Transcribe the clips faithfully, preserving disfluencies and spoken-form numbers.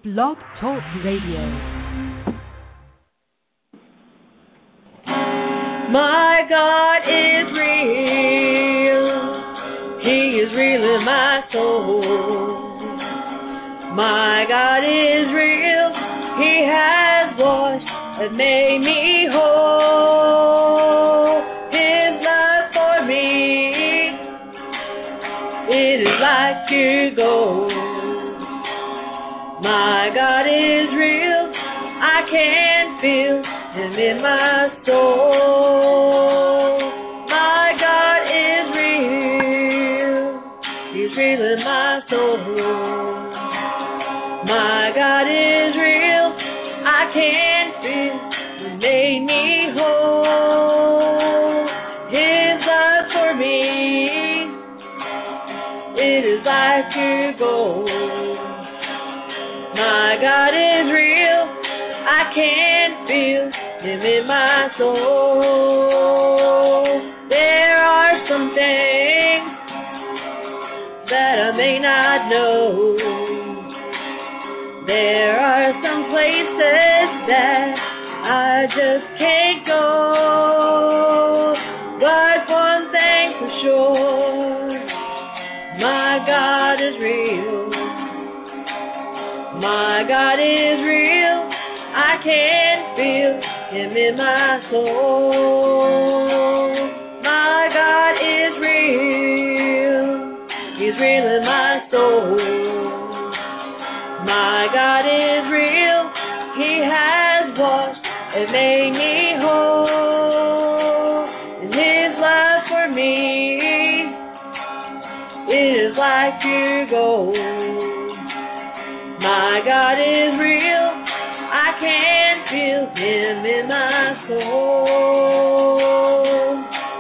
Blog Talk Radio. My God is real. He is real in my soul. My God is real. He has washed and made me whole. His love for me, it is like pure gold. My God is real. I can feel Him in my soul. My God is real. He's real in my soul. My God is real. I can feel He made me whole. His love for me, it is like pure gold. My God is real. I can feel Him in my soul. There are some things that I may not know. There are some places that I just can't go. But one thing for sure, my God is real. My God is real. I can feel Him in my soul. My God is real. He's real in my soul. My God is real. He has washed and made me whole. And His love for me, it is like pure gold. My God is real. I can feel Him in my soul.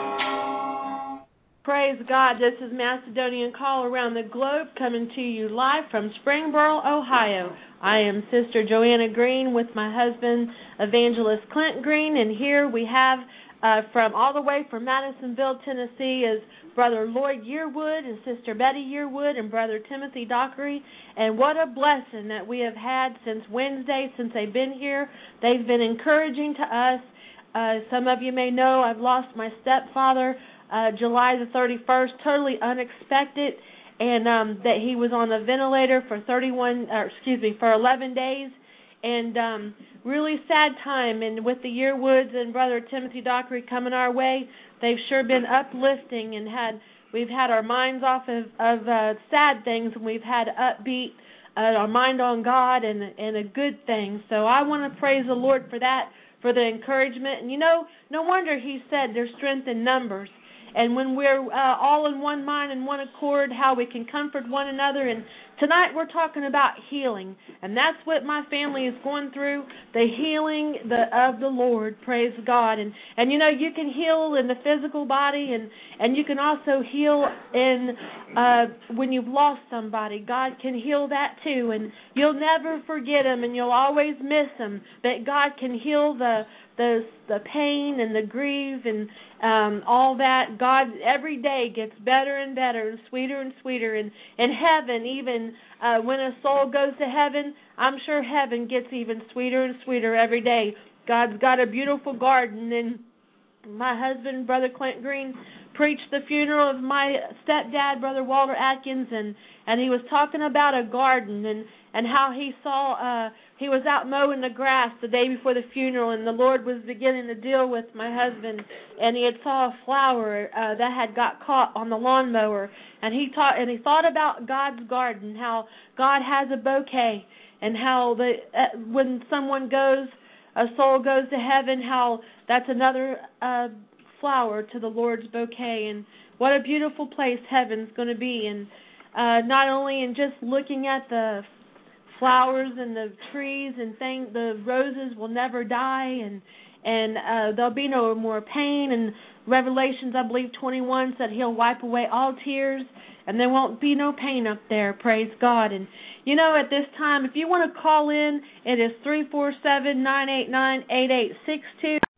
Praise God. This is Macedonian Call Around the Globe coming to you live from Springboro, Ohio. I am Sister Joanna Green with my husband, Evangelist Clint Green, and here we have uh, from all the way from Madisonville, Tennessee is Brother Lloyd Yearwood and Sister Betty Yearwood and Brother Timothy Dockery. And what a blessing that we have had since Wednesday, since they've been here. They've been encouraging to us. Uh, some of you may know I've lost my stepfather uh, July the thirty-first, totally unexpected, and um, that he was on a ventilator for thirty-one, or excuse me, for eleven days. And um, really sad time. And with the Yearwoods and Brother Timothy Dockery coming our way, they've sure been uplifting and had we've had our minds off of, of uh, sad things, and we've had upbeat, uh, our mind on God and and a good thing. So I want to praise the Lord for that, for the encouragement. And you know, no wonder He said there's strength in numbers. And when we're uh, all in one mind and one accord, how we can comfort one another. And tonight we're talking about healing, and that's what my family is going through, the healing the, of the Lord, praise God. And, and you know, you can heal in the physical body, and, and you can also heal in uh, when you've lost somebody. God can heal that too, and you'll never forget Him, and you'll always miss Him. But God can heal the the the pain and the grief and um, all that. God every day gets better and better and sweeter and sweeter. And in heaven, even uh, when a soul goes to heaven, I'm sure heaven gets even sweeter and sweeter every day. God's got a beautiful garden. And my husband, Brother Clint Green, preached the funeral of my stepdad, Brother Walter Atkins, and, and he was talking about a garden and, and how he saw, uh, he was out mowing the grass the day before the funeral, and the Lord was beginning to deal with my husband, and he had saw a flower uh, that had got caught on the lawnmower, and he taught, and he thought about God's garden, how God has a bouquet, and how the uh, when someone goes, a soul goes to heaven, how that's another uh, flower to the Lord's bouquet. And what a beautiful place heaven's going to be. And uh, not only in just looking at the flowers and the trees and things, the roses will never die, and and uh, there'll be no more pain. And Revelations, I believe, twenty-one said He'll wipe away all tears, and there won't be no pain up there, praise God. And you know, at this time, if you want to call in, it is three four seven, nine eight nine, eight eight six two.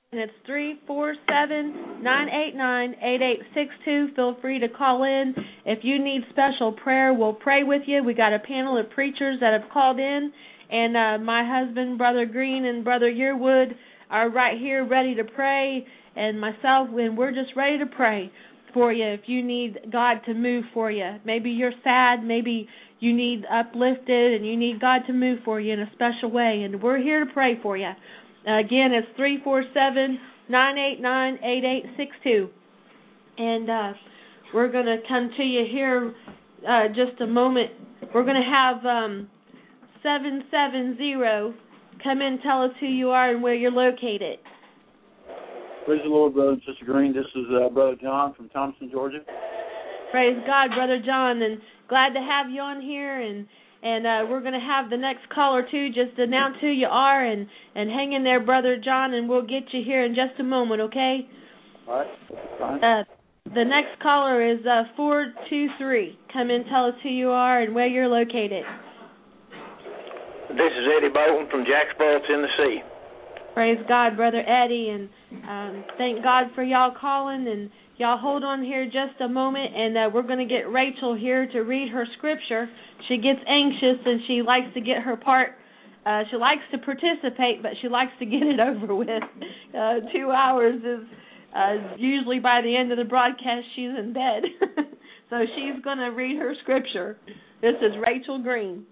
and it's three four seven, nine eight nine, eight eight six two. Feel free to call in. If you need special prayer, we'll pray with you. We got a panel of preachers that have called in, and uh, my husband, Brother Green, and Brother Yearwood are right here ready to pray, and myself, and we're just ready to pray for you if you need God to move for you. Maybe you're sad, maybe you need uplifted, and you need God to move for you in a special way, and we're here to pray for you. Uh, again, it's three four seven, nine eight nine, eight eight six two. And uh, we're going to come to you here uh, just a moment. We're going to have um, seven seven zero come in, tell us who you are and where you're located. Praise the Lord, Brother and Sister Green. This is uh, Brother John from Thompson, Georgia. Praise God, Brother John, and glad to have you on here, and And uh, we're going to have the next caller, too. Just announce who you are and, and hang in there, Brother John, and we'll get you here in just a moment, okay? All right. Fine. Uh, the next caller is uh, four two three. Come in, tell us who you are and where you're located. This is Eddie Bolton from Jacksboro, Tennessee. Praise God, Brother Eddie, and um, thank God for y'all calling, and y'all hold on here just a moment, and uh, we're going to get Rachel here to read her scripture. She gets anxious, and she likes to get her part. Uh, she likes to participate, but she likes to get it over with. Uh, two hours is uh, usually by the end of the broadcast, she's in bed. So she's going to read her scripture. This is Rachel Green.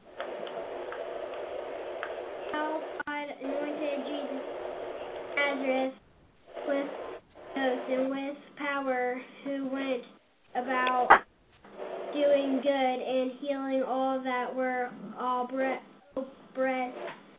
How God anointed Jesus Nazareth with ghost and with power, who went about doing good and healing all that were all oppressed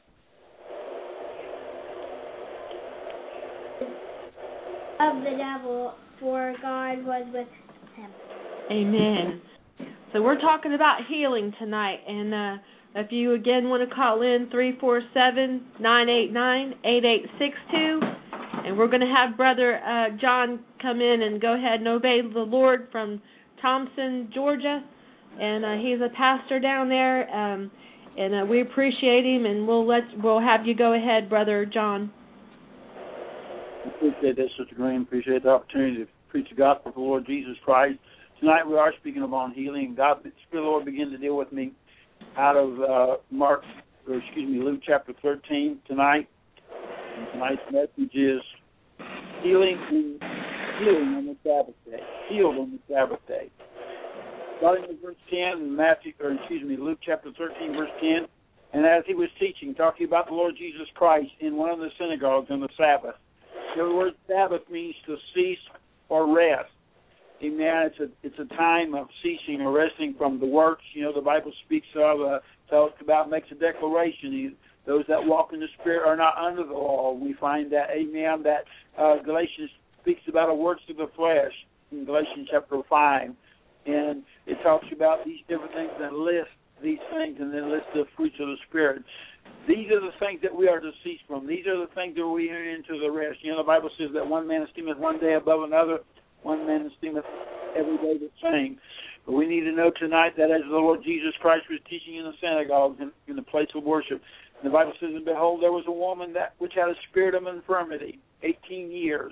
of the devil, for God was with him. Amen. So we're talking about healing tonight, and uh, if you again want to call in, three four seven, nine eight nine, eight eight six two, and we're going to have Brother uh, John come in and go ahead and obey the Lord from Thompson, Georgia, and uh, he's a pastor down there, um, and uh, we appreciate him, and we'll let we'll have you go ahead, Brother John. I appreciate that, Sister Green. Appreciate the opportunity to preach the gospel of the Lord Jesus Christ. Tonight we are speaking about healing. God, the Spirit of the Lord began to deal with me out of uh, Mark, or excuse me, Luke chapter thirteen tonight. And tonight's message is healing and healing on the Sabbath day. Healed on the Sabbath day. Starting with verse ten, Matthew, or excuse me, Luke chapter thirteen, verse ten. And as he was teaching, talking about the Lord Jesus Christ in one of the synagogues on the Sabbath. The word Sabbath means to cease or rest. Amen. It's a it's a time of ceasing or resting from the works. You know, the Bible speaks of, uh, tells about, makes a declaration. Those that walk in the Spirit are not under the law. We find that, amen, that uh, Galatians speaks about a works of the flesh in Galatians chapter five. And it talks about these different things and lists these things and then lists the fruits of the Spirit. These are the things that we are to cease from. These are the things that we enter into the rest. You know, the Bible says that one man esteemeth one day above another, one man esteemeth every day the same. But we need to know tonight that as the Lord Jesus Christ was teaching in the synagogues, in, in the place of worship, the Bible says, and behold, there was a woman that which had a spirit of infirmity, eighteen years,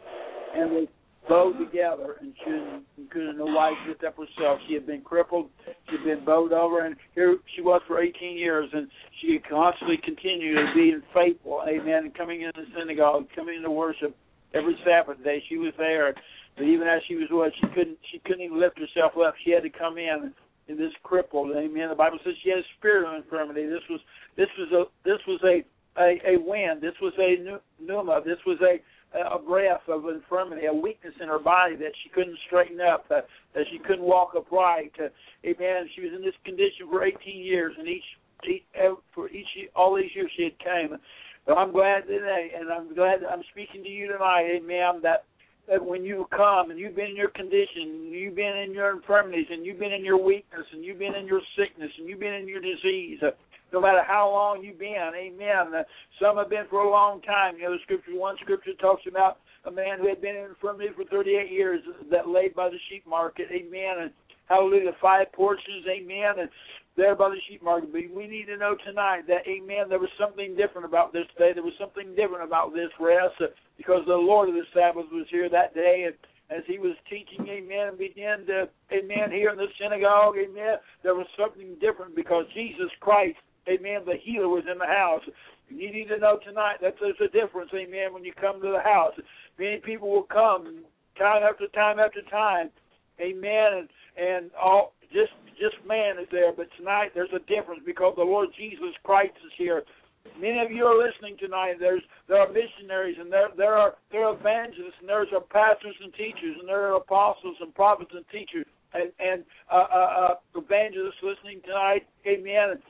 and was bowed together, and she, she couldn't no wise lift up herself. She had been crippled, she had been bowed over, and here she was for eighteen years, and she had constantly continued to be faithful, amen, and coming into the synagogue, coming into worship every Sabbath day. She was there, but even as she was what she couldn't she couldn't even lift herself up. She had to come in, and this crippled, amen. The Bible says she had a spirit of infirmity. This was this was a this was a a, a wind. This was a pneuma. This was a a breath of infirmity, a weakness in her body that she couldn't straighten up, uh, that she couldn't walk upright. Uh, amen. She was in this condition for eighteen years, and each, each for each all these years she had came. But I'm glad today, and I'm glad that I'm speaking to you tonight, amen, that, that when you come and you've been in your condition, you've been in your infirmities, and you've been in your weakness, and you've been in your sickness, and you've been in your disease, uh, no matter how long you've been, amen. Uh, some have been for a long time. You know, the scripture, one scripture talks about a man who had been in infirmity for thirty-eight years that laid by the sheep market, amen. And hallelujah, five portions, amen. And there by the sheep market. But we need to know tonight that, amen, there was something different about this day. There was something different about this rest uh, because the Lord of the Sabbath was here that day. And as he was teaching, amen, and began to, amen, here in the synagogue, amen, there was something different because Jesus Christ, amen, the healer was in the house. You need to know tonight that there's a difference, amen, when you come to the house. Many people will come time after time after time, amen, and, and all just just man is there. But tonight there's a difference because the Lord Jesus Christ is here. Many of you are listening tonight. There's there are missionaries and there there are there are evangelists and there's are pastors and teachers and there are apostles and prophets and teachers and and uh, uh, uh, evangelists listening tonight. Amen.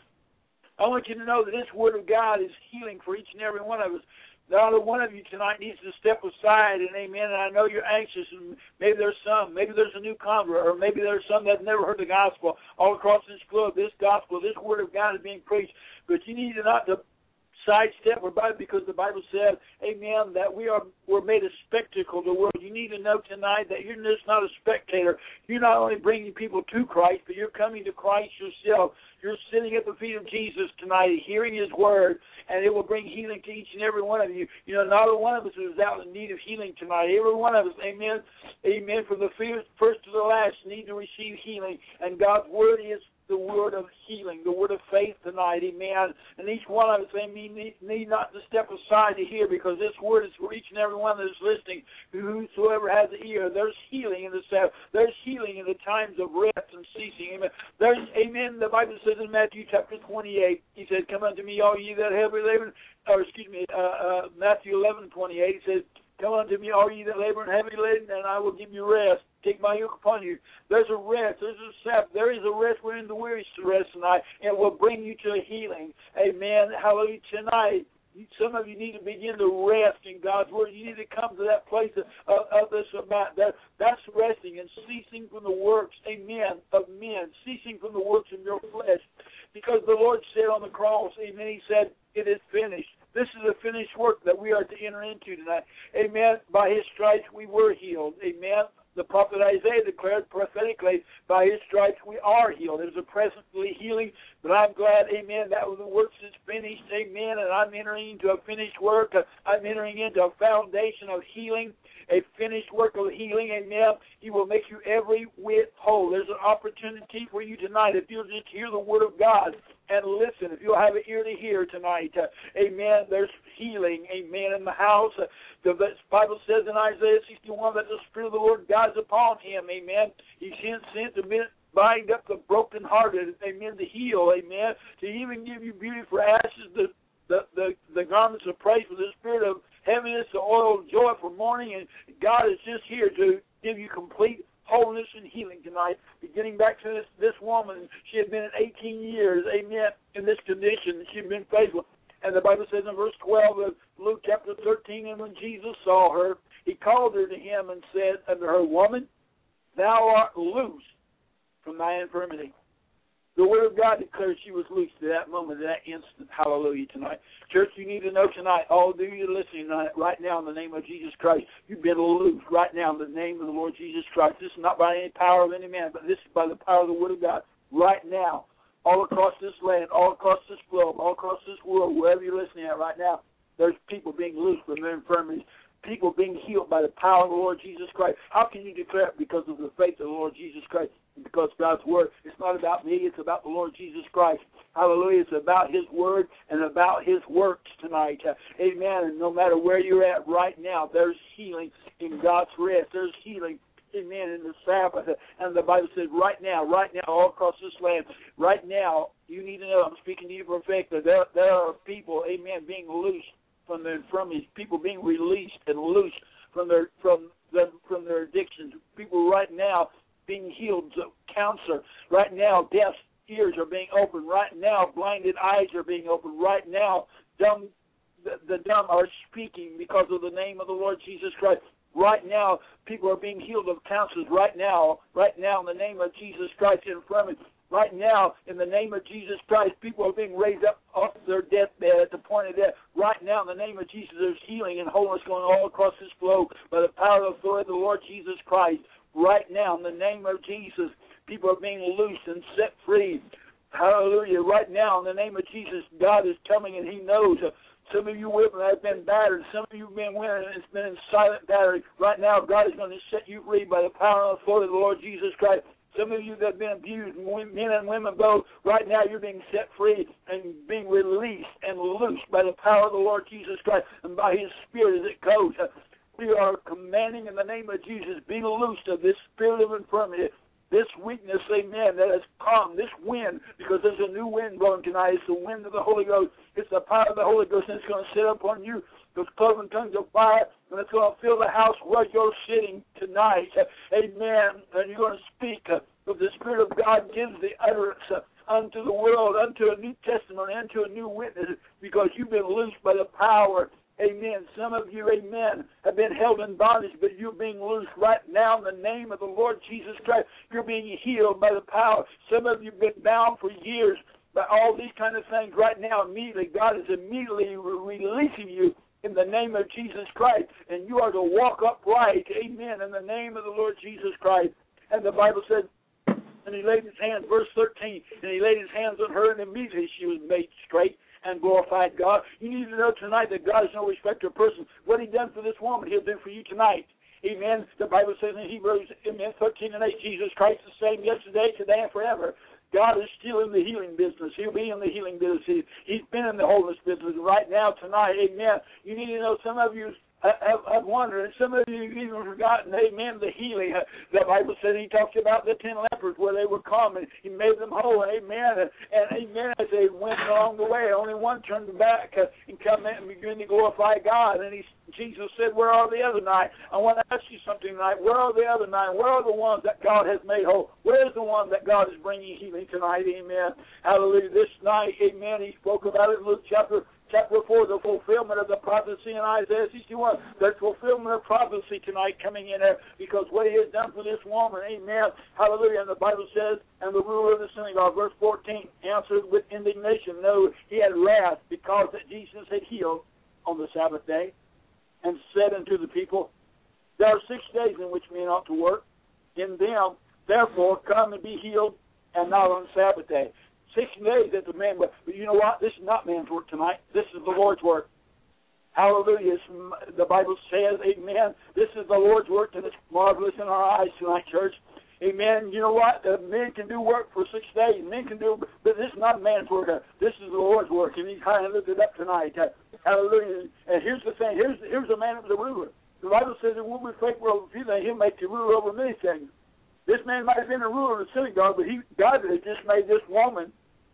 I want you to know that this Word of God is healing for each and every one of us. Not a one of you tonight needs to step aside, and amen, and I know you're anxious, and maybe there's some, maybe there's a new convert, or maybe there's some that have never heard the gospel. All across this globe, this gospel, this Word of God is being preached, but you need to not to sidestep or by because the Bible said, amen, that we are we're made a spectacle to the world. You need to know tonight that you're just not a spectator. You're not only bringing people to Christ, but you're coming to Christ yourself. You're sitting at the feet of Jesus tonight, hearing His Word, and it will bring healing to each and every one of you. You know, not a one of us is out in need of healing tonight. Every one of us, amen, amen, from the first to the last, need to receive healing. And God's Word is the word of healing, the word of faith tonight, amen. And each one of us, amen, need, need not to step aside to hear because this word is for each and every one that is listening. Whosoever has an ear, there's healing in the Sabbath. There's healing in the times of rest and ceasing, amen. There's, amen, the Bible says in Matthew chapter twenty-eight, He said, come unto me, all ye that heavy laden, or excuse me, uh, uh, Matthew eleven twenty-eight, He says, come unto me, all ye that labor and heavy laden, and I will give you rest. Take my yoke upon you. There's a rest. There's a Sabbath. There is a rest wherein the weary to rest tonight, and it will bring you to a healing. Amen. Hallelujah. Tonight, some of you need to begin to rest in God's Word. You need to come to that place of, of, of this about that. That's resting and ceasing from the works, amen, of men, ceasing from the works of your flesh. Because the Lord said on the cross, amen, He said, it is finished. This is a finished work that we are to enter into tonight. Amen. By His stripes we were healed. Amen. The prophet Isaiah declared prophetically, by His stripes we are healed. There's a presently healing, but I'm glad, amen, that the work is finished, amen, and I'm entering into a finished work. I'm entering into a foundation of healing, a finished work of healing, amen. He will make you every whit whole. There's an opportunity for you tonight if you'll just hear the Word of God and listen. If you'll have an ear to hear tonight, uh, amen, there's healing, amen, in the house. Uh, the, the Bible says in Isaiah sixty-one that the Spirit of the Lord God is upon Him, amen. He sent, sent to bind up the brokenhearted, amen, to heal, amen, to even give you beauty for ashes, the, the, the, the garments of praise for the spirit of heaviness, the oil of joy for mourning, and God is just here to give you complete wholeness and healing tonight. Beginning back to this, this woman, she had been eighteen years, amen, in this condition. She had been faithful. And the Bible says in verse twelve of Luke chapter thirteen, and when Jesus saw her, He called her to Him and said unto her, woman, thou art loose from thy infirmity. The Word of God declares she was loose to that moment, to that instant. Hallelujah tonight. Church, you need to know tonight, all of you listening tonight, right now in the name of Jesus Christ, you've been loose right now in the name of the Lord Jesus Christ. This is not by any power of any man, but this is by the power of the Word of God right now. All across this land, all across this globe, all across this world, wherever you're listening at right now, there's people being loosed from their infirmities, people being healed by the power of the Lord Jesus Christ. How can you declare it? Because of the faith of the Lord Jesus Christ. Because God's Word, it's not about me, it's about the Lord Jesus Christ. Hallelujah. It's about His Word and about His works tonight. Uh, amen. And no matter where you're at right now, there's healing in God's rest. There's healing, amen, in the Sabbath. And the Bible says right now, right now, all across this land, right now, you need to know, I'm speaking to you prophetically, there, there are people, amen, being loosed from their infirmities, people being released and loosed from their from their, from their addictions, people right now being healed of cancer, right now deaf ears are being opened, right now blinded eyes are being opened, right now dumb the, the dumb are speaking because of the name of the Lord Jesus Christ. Right now, people are being healed of cancers. Right now, right now, in the name of Jesus Christ, infirmity. Right now, in the name of Jesus Christ, people are being raised up off their deathbed at the point of death. Right now, in the name of Jesus, there's healing and wholeness going all across this globe by the power and authority of the Lord Jesus Christ. Right now, in the name of Jesus, people are being loosed and set free. Hallelujah. Hallelujah. Right now, in the name of Jesus, God is coming and He knows. Uh, some of you women have been battered. Some of you have been women and it's been in silent battery. Right now, God is going to set you free by the power and authority of the Lord Jesus Christ. Some of you that have been abused, men and women both, right now you're being set free and being released and loosed by the power of the Lord Jesus Christ and by His Spirit as it goes. We are commanding in the name of Jesus, be loosed of this spirit of infirmity, this weakness, amen, that has come, this wind, because there's a new wind blowing tonight. It's the wind of the Holy Ghost. It's the power of the Holy Ghost, and it's going to sit upon you, those cloven tongues of fire, and it's going to fill the house where you're sitting tonight. Amen. And you're going to speak. But the Spirit of God gives the utterance unto the world, unto a new testimony, unto a new witness, because you've been loosed by the power. Amen. Some of you, amen, have been held in bondage, but you're being loosed right now in the name of the Lord Jesus Christ. You're being healed by the power. Some of you have been bound for years by all these kind of things. Right now, immediately, God is immediately re- releasing you in the name of Jesus Christ, and you are to walk upright, amen, in the name of the Lord Jesus Christ. And the Bible said, and He laid His hands, verse thirteen, and He laid His hands on her, and immediately she was made straight and glorified God. You need to know tonight that God is no respecter of persons. What He done for this woman, He'll do for you tonight. Amen. The Bible says in Hebrews, amen, thirteen and eight, Jesus Christ the same yesterday, today, and forever. God is still in the healing business. He'll be in the healing business. He, he's been in the wholeness business right now, tonight. Amen. You need to know some of you have, have wondered, and some of you have even forgotten, amen, the healing. The Bible says He talks about the ten lepers where they were come, and He made them whole, amen. And, and amen, as they went along the way, only one turned back uh, and come in and began to glorify God. And he, Jesus said, where are the other nine? I want to ask you something tonight. Where are the other nine? Where are the ones that God has made whole? Where is the one that God is bringing healing tonight? Amen. Hallelujah. This night, amen, He spoke about it in Luke chapter Chapter four, the fulfillment of the prophecy in Isaiah sixty-one. There's fulfillment of prophecy tonight coming in there because what He has done for this woman, amen, hallelujah. And the Bible says, and the ruler of the synagogue, verse fourteen, answered with indignation. No, he had wrath because that Jesus had healed on the Sabbath day and said unto the people, there are six days in which men ought to work. In them, therefore, come and be healed and not on the Sabbath day. Six days that the man, but you know what? This is not man's work tonight. This is the Lord's work. Hallelujah. It's, the Bible says, amen, this is the Lord's work, and it's marvelous in our eyes tonight, church. Amen. You know what? The men can do work for six days. Men can do, but this is not man's work. This is the Lord's work, and He kind of lifted it up tonight. Hallelujah. And here's the thing. Here's, here's the man of the ruler. The Bible says it will be faithful over a few things. He'll make you ruler over many things. This man might have been a ruler of the synagogue, but he, God has just made this woman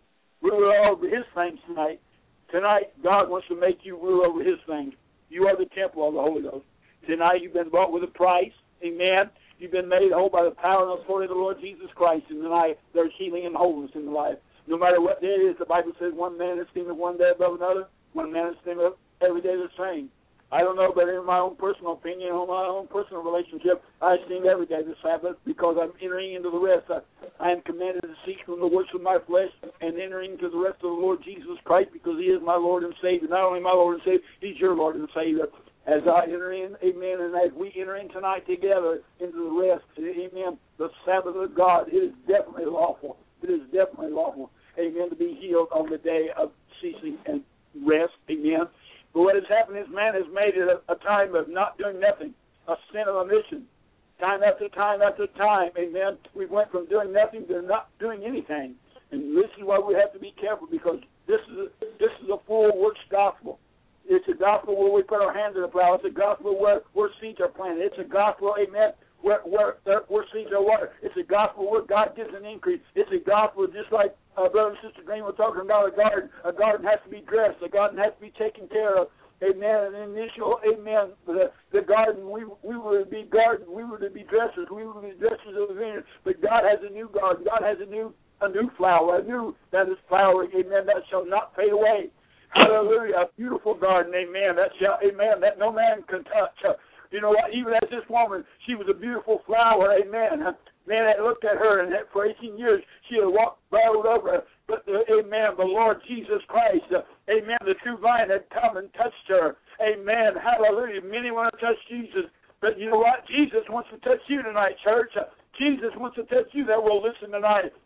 ruler over His things tonight. Tonight, God wants to make you rule over His things. You are the temple of the Holy Ghost. Tonight, you've been bought with a price. Amen. You've been made whole by the power and authority of the Lord Jesus Christ. And tonight, there's healing and wholeness in the life. No matter what day it is, the Bible says one man is esteemed one day above another. One man is esteemed every day the same. I don't know, but in my own personal opinion, in my own personal relationship, I esteem every day the Sabbath because I'm entering into the rest. I, I am commanded to cease from the works of my flesh and entering into the rest of the Lord Jesus Christ because He is my Lord and Savior. Not only my Lord and Savior, He's your Lord and Savior. As I enter in, amen, and as we enter in tonight together into the rest, amen, the Sabbath of God, it is definitely lawful. It is definitely lawful, amen, to be healed on the day of ceasing and rest, amen. But what has happened is man has made it a, a time of not doing nothing, a sin of omission. Time after time after time, amen. We went from doing nothing to not doing anything. And this is why we have to be careful because this is a, this is a full works gospel. It's a gospel where we put our hands in the plow. It's a gospel where, where seeds are planted. It's a gospel, amen, where, where, where seeds are watered. It's a gospel where God gives an increase. It's a gospel just like uh, Brother and Sister Green were talking about a garden. A garden has to be dressed. A garden has to be taken care of. Amen. An initial, amen. The, the garden, we we were to be garden. We were to be dressers. We were to be dressers of the vineyard. But God has a new garden. God has a new a new flower, a new that is flowering. Amen. That shall not fade away. Hallelujah. A beautiful garden. Amen. That shall, amen. That no man can touch. Uh, you know what? Even as this woman, she was a beautiful flower. Amen. Man had looked at her, and for eighteen years, she had walked barreled over her. But, the, amen, the Lord Jesus Christ, uh, amen, the true vine had come and touched her. Amen. Hallelujah. Many want to touch Jesus. But you know what? Jesus wants to touch you tonight, church. Uh, Jesus wants to touch you that will listen tonight.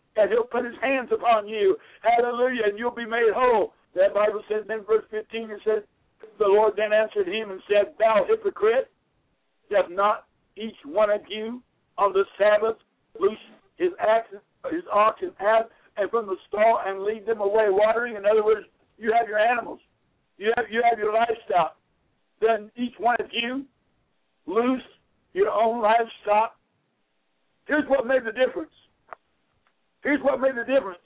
and he'll put his hands upon you. Hallelujah, and you'll be made whole. That Bible says in verse fifteen, it says, the Lord then answered him and said, thou hypocrite, doth not each one of you on the Sabbath loose his ox, his ox and ass, and from the stall and lead them away watering? In other words, you have your animals, you have you have your livestock. Then each one of you loose your own livestock. Here's what made the difference. Here's what made the difference.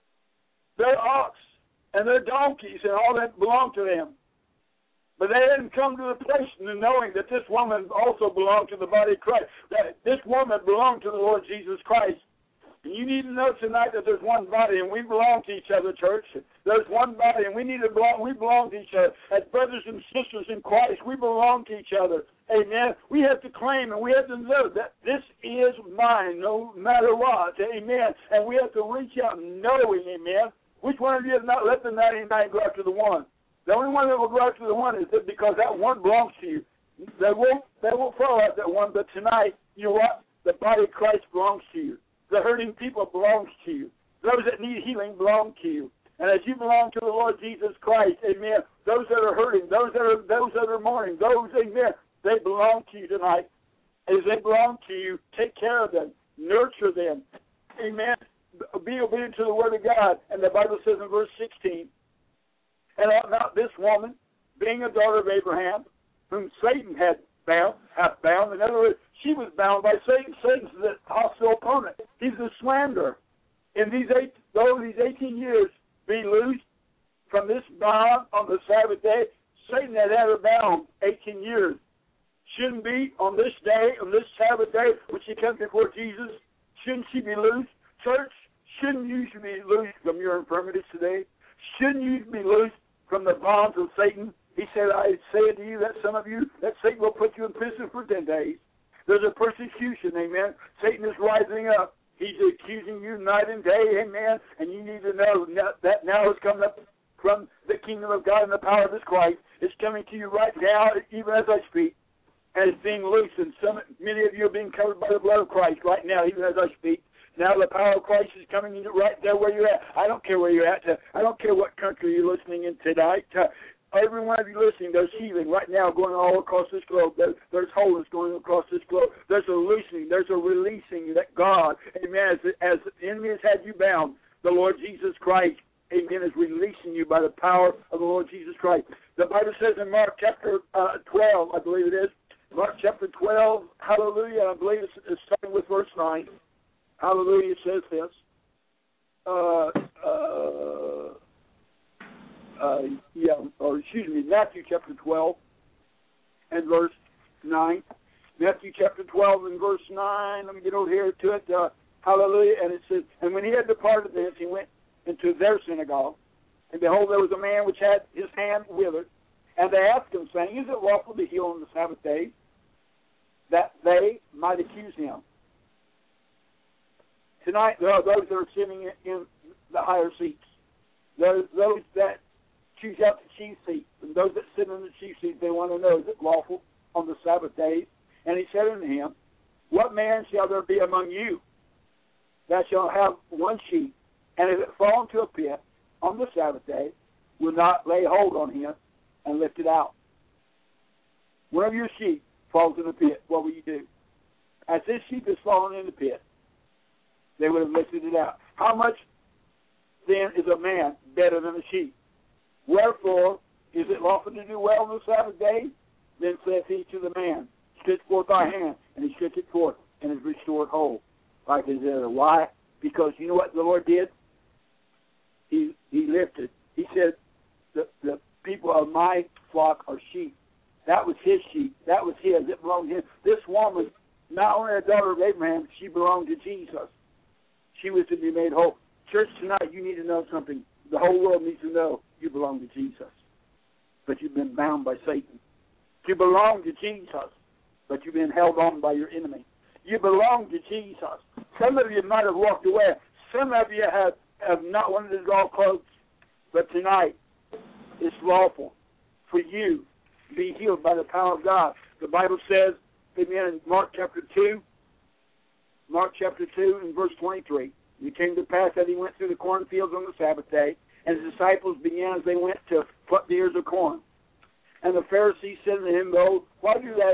Their ox and their donkeys and all that belonged to them. But they hadn't come to the place of knowing that this woman also belonged to the body of Christ, that this woman belonged to the Lord Jesus Christ. And you need to know tonight that there's one body, and we belong to each other, church. There's one body, and we need to belong. We belong to each other. As brothers and sisters in Christ, we belong to each other. Amen. We have to claim, and we have to know that this is mine, no matter what. Amen. And we have to reach out knowing, amen, which one of you has not let the ninety-nine go after the one? The only one that will go after the one is that because that one belongs to you. They won't, they won't follow out that one, but tonight, you know what? The body of Christ belongs to you. The hurting people belongs to you. Those that need healing belong to you. And as you belong to the Lord Jesus Christ, amen, those that are hurting, those that are those that are mourning, those, amen, they belong to you tonight. As they belong to you, take care of them, nurture them, amen. Be obedient to the word of God. And the Bible says in verse sixteen, and ought not this woman, being a daughter of Abraham, whom Satan had bound, hath bound. In other words, she was bound by Satan. Satan's the hostile opponent. He's the slanderer. In these eight, though these eighteen years be loosed from this bond on the Sabbath day, Satan had had her bound eighteen years. Shouldn't be on this day, on this Sabbath day, when she comes before Jesus, shouldn't she be loosed? Church, shouldn't you be loosed from your infirmities today? Shouldn't you be loosed from the bonds of Satan? He said, I say to you that some of you, that Satan will put you in prison for ten days. There's a persecution, amen. Satan is rising up. He's accusing you night and day, amen. And you need to know that now is coming up from the kingdom of God and the power of his Christ. It's coming to you right now, even as I speak. And it's being loosed. And some, many of you are being covered by the blood of Christ right now, even as I speak. Now the power of Christ is coming in right there where you're at. I don't care where you're at. I don't care what country you're listening in tonight. Every one of you listening, there's healing right now going all across this globe. There's, there's wholeness going across this globe. There's a loosening. There's a releasing that God, amen, as, as the enemy has had you bound, the Lord Jesus Christ, amen, is releasing you by the power of the Lord Jesus Christ. The Bible says in Mark chapter uh, twelve, I believe it is, Mark chapter twelve, hallelujah, I believe it's, it's starting with verse nine. Hallelujah, it says this. Uh, uh, uh, yeah, or excuse me, Matthew chapter twelve and verse nine. Matthew chapter twelve and verse nine. Let me get over here to it. Uh, hallelujah. And it says, and when he had departed thence, he went into their synagogue. And behold, there was a man which had his hand withered. And they asked him, saying, is it lawful to heal on the Sabbath day? That they might accuse him. Tonight, there are those that are sitting in the higher seats. Those, those that choose out the chief seat. And those that sit in the chief seat, they want to know, is it lawful on the Sabbath days? And he said unto him, what man shall there be among you that shall have one sheep, and if it fall into a pit on the Sabbath day, will not lay hold on him and lift it out? One of your sheep falls in the pit, what will you do? As this sheep is fallen in the pit, they would have lifted it out. How much then is a man better than a sheep? Wherefore, is it lawful to do well on the Sabbath day? Then saith he to the man, stretch forth thy hand, and he stretched it forth, and is restored whole, like his other. Why? Because you know what the Lord did? He he lifted. He said, the, the people of my flock are sheep. That was his sheep. That was his. It belonged to him. This woman, not only a daughter of Abraham, she belonged to Jesus. She was to be made whole. Church, tonight, you need to know something. The whole world needs to know you belong to Jesus. But you've been bound by Satan. You belong to Jesus, but you've been held on by your enemy. You belong to Jesus. Some of you might have walked away. Some of you have, have not wanted to draw close. But tonight, it's lawful for you to be healed by the power of God. The Bible says, amen, in Mark chapter two, Mark chapter two and verse twenty-three. And it came to pass that he went through the cornfields on the Sabbath day, and his disciples began as they went to pluck the ears of corn. And the Pharisees said to him, "Behold, why do they,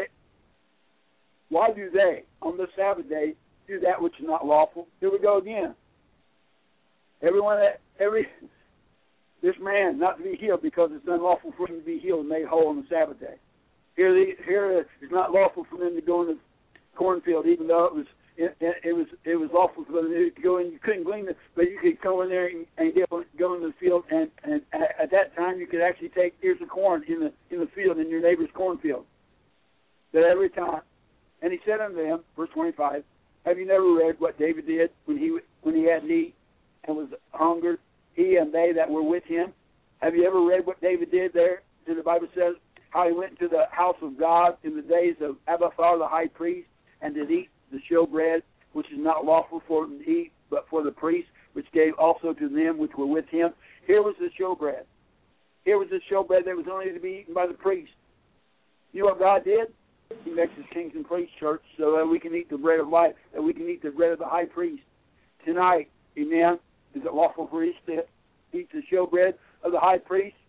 why do they on the Sabbath day do that which is not lawful?" Here we go again. Everyone, every this man not to be healed because it's unlawful for him to be healed and made whole on the Sabbath day. Here, the, here it's not lawful for them to go in the cornfield, even though it was it, it was it was lawful for them to go in. You couldn't glean it, but you could go in there and, and go, go in the field. And, and at that time, you could actually take ears of corn in the in the field in your neighbor's cornfield. That every time, and he said unto them, verse twenty-five, "Have you never read what David did when he when he had need and was hungered, he and they that were with him? Have you ever read what David did there? And the Bible says how he went to the house of God in the days of Abiathar the high priest, and did eat the showbread, which is not lawful for him to eat, but for the priest, which gave also to them which were with him." Here was the showbread. Here was the showbread that was only to be eaten by the priest. You know what God did? He makes his kings and priests, church, so that we can eat the bread of life, that we can eat the bread of the high priest. Tonight, amen, is it lawful for us to eat the showbread of the high priest?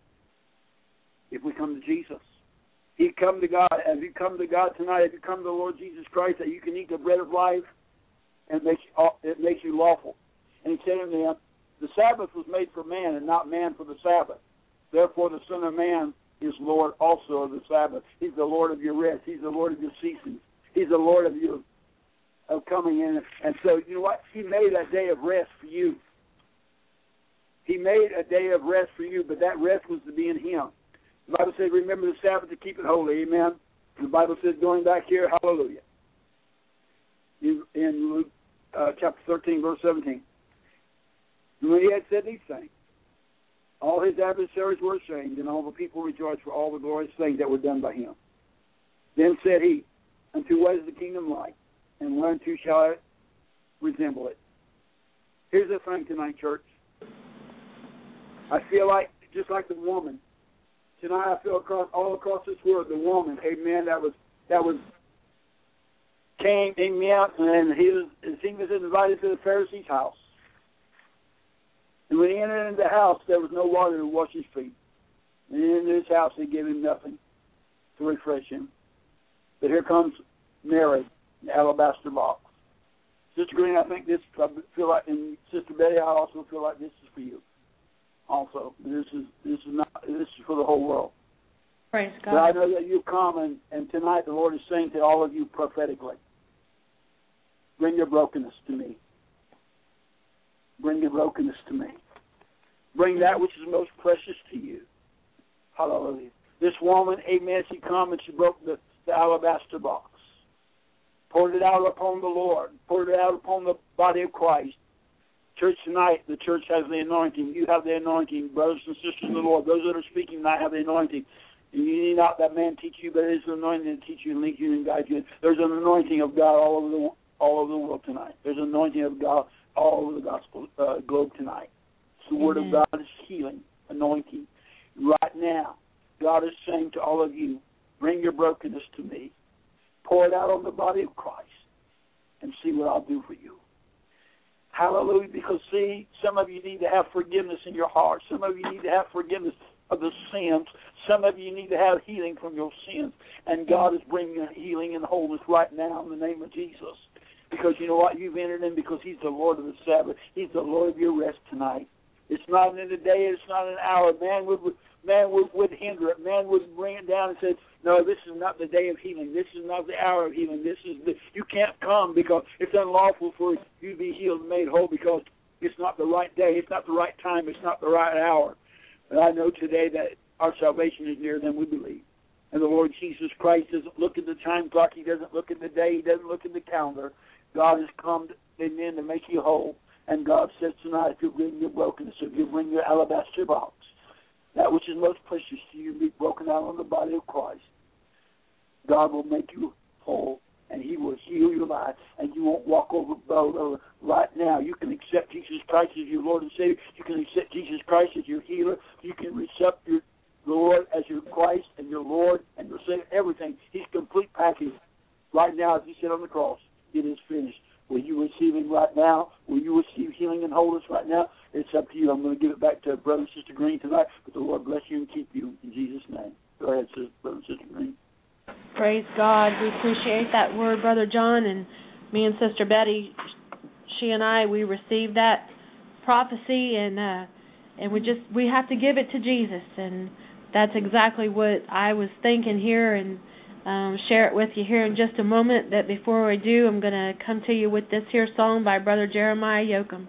If we come to Jesus. He come to God. As you come to God tonight, if you come to the Lord Jesus Christ, that you can eat the bread of life, and it makes you, it makes you lawful. And he said unto them, "The Sabbath was made for man, and not man for the Sabbath. Therefore the Son of Man is Lord also of the Sabbath." He's the Lord of your rest. He's the Lord of your seasons. He's the Lord of your of coming in. And so, you know what? He made a day of rest for you. He made a day of rest for you, but that rest was to be in him. The Bible says, "Remember the Sabbath to keep it holy." Amen. And the Bible says, going back here, hallelujah. In, in Luke uh, chapter thirteen, verse seventeen. "And when he had said these things, all his adversaries were ashamed, and all the people rejoiced for all the glorious things that were done by him. Then said he, Unto what is the kingdom like? And whereunto shall I resemble it?" Here's the thing tonight, church. I feel like, just like the woman, tonight I feel across all across this world, the woman, amen, that was that was came, amen, and he was he was invited to the Pharisee's house. And when he entered into the house, there was no water to wash his feet. And in his house, they gave him nothing to refresh him. But here comes Mary, the alabaster box. Sister Green, I think this, I feel like, and Sister Betty, I also feel like this is for you. Also, this is this is not this is for the whole world. Praise God. But I know that you come, and, and tonight the Lord is saying to all of you prophetically, bring your brokenness to me. Bring your brokenness to me. Bring that which is most precious to you. Hallelujah. This woman, amen, she come and she broke the, the alabaster box. Poured it out upon the Lord. Poured it out upon the body of Christ. Church tonight, the church has the anointing. You have the anointing. Brothers and sisters in the Lord, those that are speaking tonight have the anointing. And you need not that man teach you, but it is the anointing to teach you and lead you and guide you. There's an anointing of God all over the all over the world tonight. There's an anointing of God all over the gospel uh, globe tonight. It's the Amen. Word of God is healing, anointing. Right now, God is saying to all of you, bring your brokenness to me. Pour it out on the body of Christ and see what I'll do for you. Hallelujah. Because, see, some of you need to have forgiveness in your heart. Some of you need to have forgiveness of the sins. Some of you need to have healing from your sins. And God is bringing healing and wholeness right now in the name of Jesus. Because you know what? You've entered in because he's the Lord of the Sabbath. He's the Lord of your rest tonight. It's not in a day. It's not an hour. Man would, man would, would hinder it. Man would bring it down and say, no, this is not the day of healing. This is not the hour of healing. This is the, you can't come because it's unlawful for you to be healed and made whole because it's not the right day. It's not the right time. It's not the right hour. But I know today that our salvation is nearer than we believe. And the Lord Jesus Christ doesn't look at the time clock. He doesn't look at the day. He doesn't look at the calendar. God has come, amen, to make you whole. And God says tonight, if you bring your brokenness, if you bring your alabaster box, that which is most precious to you be broken out on the body of Christ, God will make you whole, and he will heal your life, and you won't walk over over right now. You can accept Jesus Christ as your Lord and Savior. You can accept Jesus Christ as your healer. You can accept your Lord as your Christ and your Lord and your Savior, everything. He's complete package. Right now, as he said on the cross, it is finished. Will you receive him right now? Will you receive healing can hold us right now. It's up to you. I'm going to give it back to Brother and Sister Green tonight, but the Lord bless you and keep you in Jesus' name. Go ahead, Sister, Brother and Sister Green. Praise God. We appreciate that word, Brother John, and me and Sister Betty, she and I, we received that prophecy, and uh, and we just we have to give it to Jesus, and that's exactly what I was thinking here, and um, share it with you here in just a moment. That before we do, I'm going to come to you with this here song by Brother Jeremiah Yoakum.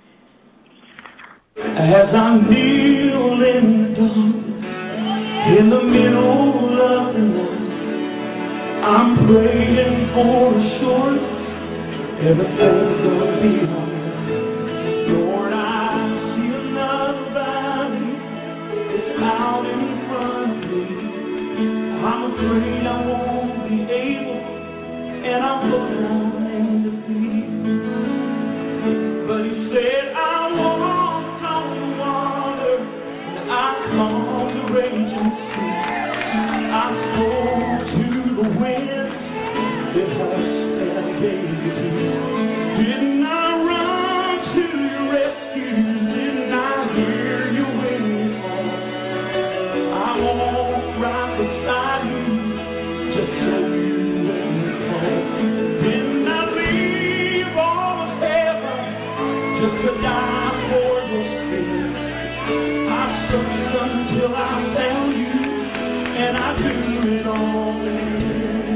As I kneel in the dark, in the middle of the night, I'm praying for assurance, everything's gonna be alright. Lord, I see another valley, it's out in front of me. I'm afraid I won't be able, and I'm looking on defeat. But He said, I walked on the water, and I calmed the raging sea. I spoke to the wind, it hushed and I gave it peace. Didn't I run to your rescue? Didn't I hear you when you called? I walked right beside you, just so you when you called. Didn't I leave all of heaven just to die for your sins? I searched until I found you, and I do it all again.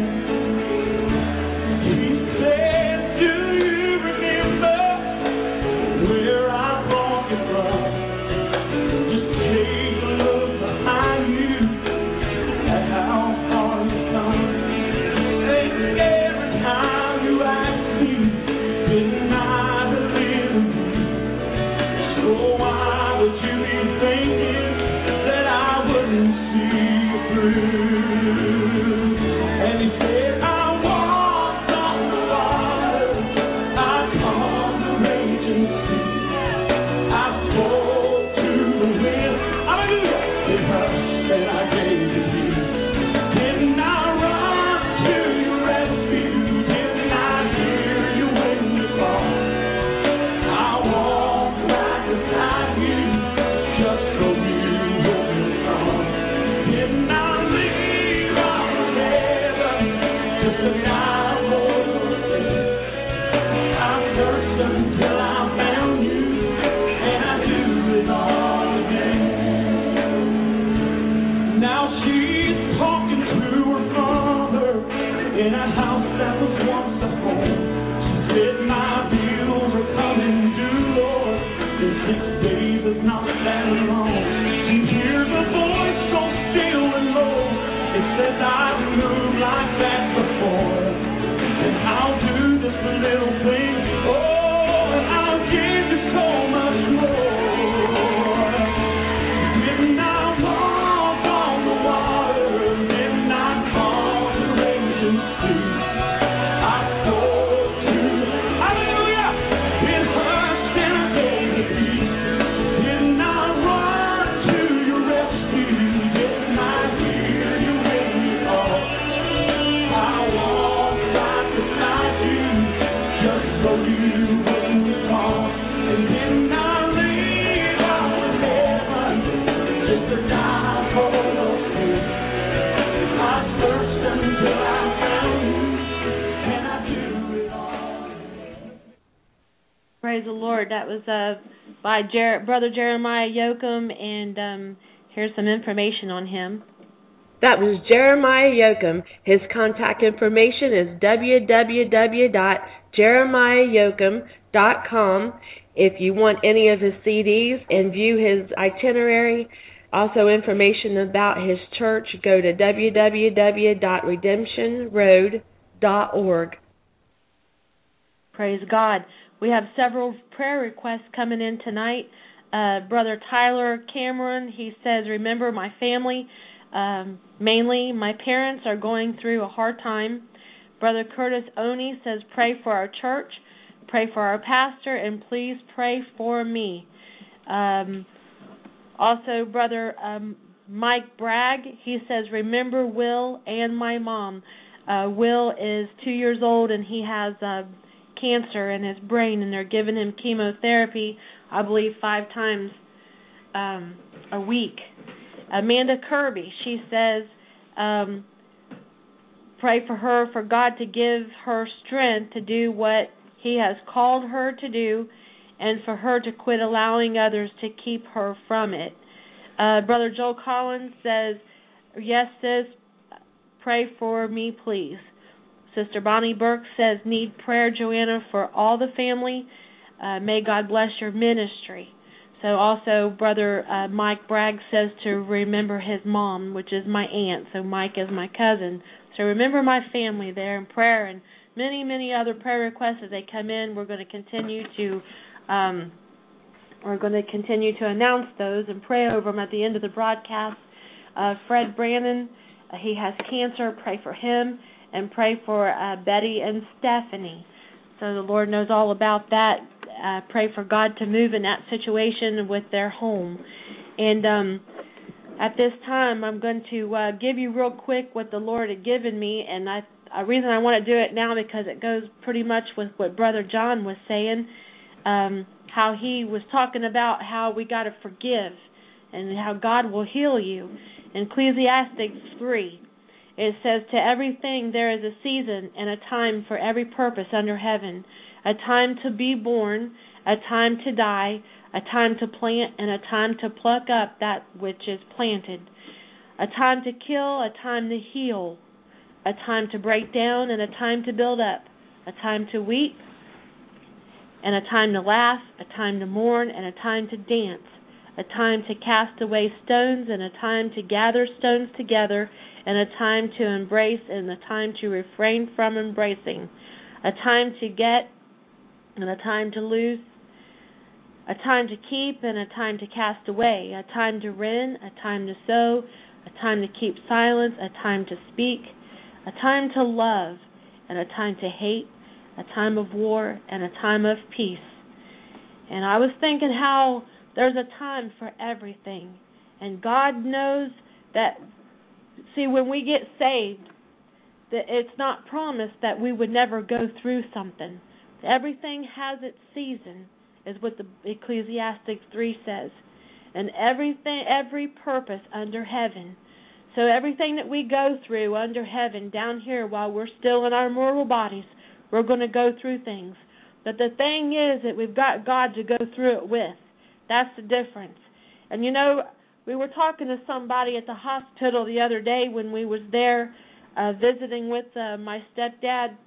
He said, do you remember where I brought you from? Just take a look behind you at how far you've come. And every time you ask me, didn't I deliver you? So why would you be thinking that I wouldn't see you through? And He said, I walked on the water, I calmed the raging sea. I spoke to the wind, hallelujah, it hushed and I gave it peace. Didn't I run to your rescue? Didn't I hear you when you called? I walked right beside you, just so you wouldn't come. Didn't I leave out of heaven just to die for your sins? I searched until I found you, and I do it all again. Now she's talking to her father in a house that was once a home. She said, my bills are coming due, Lord, in six days is not that long. She hears a voice so still and low. It says, I've moved like that before, and I'll do this little thing. Oh, and I'll give you so much more. Didn't I walk on the water? Didn't I calm the raging sea? I spoke to, hallelujah, it hurts and I gave it peace. Didn't I run to your rescue? Didn't I hear you when you called? I walked right beside you, just so you wouldn't call. And didn't I leave out of heaven just to die for your sins? I searched until I found you, and I do it all. Praise the Lord. That was uh, by Jer- Brother Jeremiah Yoakum, and um, here's some information on him. That was Jeremiah Yoakum. His contact information is w w w dot jeremiah yoakum dot com. If you want any of his C Ds and view his itinerary, also information about his church, go to w w w dot redemption road dot org. Praise God. We have several prayer requests coming in tonight. Uh, Brother Tyler Cameron, he says, remember my family. Um, mainly, my parents are going through a hard time. Brother Curtis Oney says, pray for our church, pray for our pastor, and please pray for me. Um, also, Brother um, Mike Bragg, he says, remember Will and my mom. Uh, Will is two years old, and he has uh, cancer in his brain, and they're giving him chemotherapy, I believe, five times um, a week. Amanda Kirby, she says, um, pray for her, for God to give her strength to do what He has called her to do, and for her to quit allowing others to keep her from it. Uh, Brother Joel Collins says, yes, sis, pray for me, please. Sister Bonnie Burke says, need prayer, Joanna, for all the family. Uh, may God bless your ministry. So also, Brother uh, Mike Bragg says to remember his mom, which is my aunt. So Mike is my cousin. So remember my family there in prayer, and many, many other prayer requests as they come in. We're going to continue to um, we're going to continue to announce those and pray over them at the end of the broadcast. Uh, Fred Brannon, uh, he has cancer. Pray for him, and pray for uh, Betty and Stephanie. So the Lord knows all about that. Uh, pray for God to move in that situation with their home. And um, at this time, I'm going to uh, give you real quick what the Lord had given me. And I, a reason I want to do it now because it goes pretty much with what Brother John was saying, um, how he was talking about how we got to forgive and how God will heal you. In Ecclesiastes three, it says, to everything there is a season and a time for every purpose under heaven, a time to be born, a time to die, a time to plant, and a time to pluck up that which is planted, a time to kill, a time to heal, a time to break down, and a time to build up, a time to weep, and a time to laugh, a time to mourn, and a time to dance, a time to cast away stones, and a time to gather stones together, and a time to embrace, and a time to refrain from embracing, a time to get, and a time to lose, a time to keep, and a time to cast away, a time to rend, a time to sow, a time to keep silence, a time to speak, a time to love, and a time to hate, a time of war, and a time of peace. And I was thinking how there's a time for everything. And God knows that, see, when we get saved, that it's not promised that we would never go through something. Everything has its season, is what the Ecclesiastes three says. And everything, every purpose under heaven. So everything that we go through under heaven, down here, while we're still in our mortal bodies, we're going to go through things. But the thing is that we've got God to go through it with. That's the difference. And you know, we were talking to somebody at the hospital the other day when we was there uh, visiting with uh, my stepdad.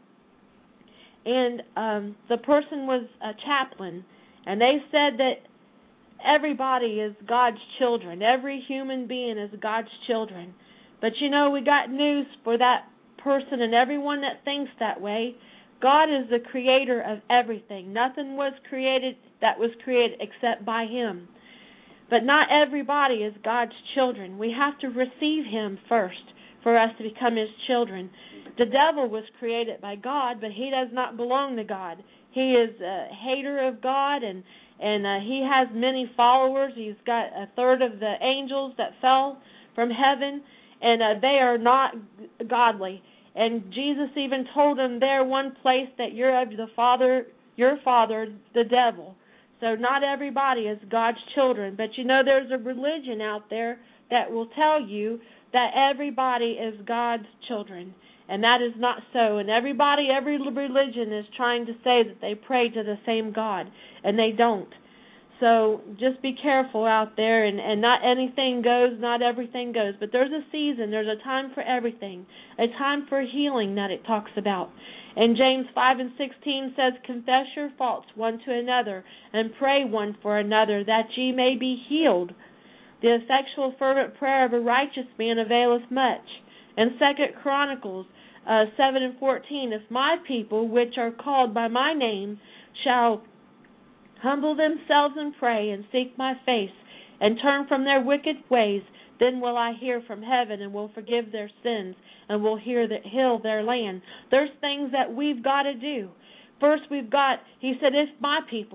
And um, the person was a chaplain. And they said that everybody is God's children. Every human being is God's children. But you know, we got news for that person and everyone that thinks that way. God is the creator of everything. Nothing was created that was created except by Him. But not everybody is God's children. We have to receive Him first for us to become His children. The devil was created by God, but he does not belong to God. He is a hater of God, and, and uh, he has many followers. He's got a third of the angels that fell from heaven, and uh, they are not godly. And Jesus even told them there one place that you're of the father, your father, the devil. So not everybody is God's children. But you know, there's a religion out there that will tell you that everybody is God's children. And that is not so. And everybody, every religion is trying to say that they pray to the same God. And they don't. So just be careful out there. And, and not anything goes, not everything goes. But there's a season, there's a time for everything. A time for healing that it talks about. And James five and sixteen says, confess your faults one to another, and pray one for another, that ye may be healed. The effectual fervent prayer of a righteous man availeth much. And Second Chronicles uh, seven and fourteen, if my people, which are called by my name, shall humble themselves and pray, and seek my face, and turn from their wicked ways, then will I hear from heaven, and will forgive their sins, and will hear the, heal their land. There's things that we've got to do. First, we've got, he said, if my people,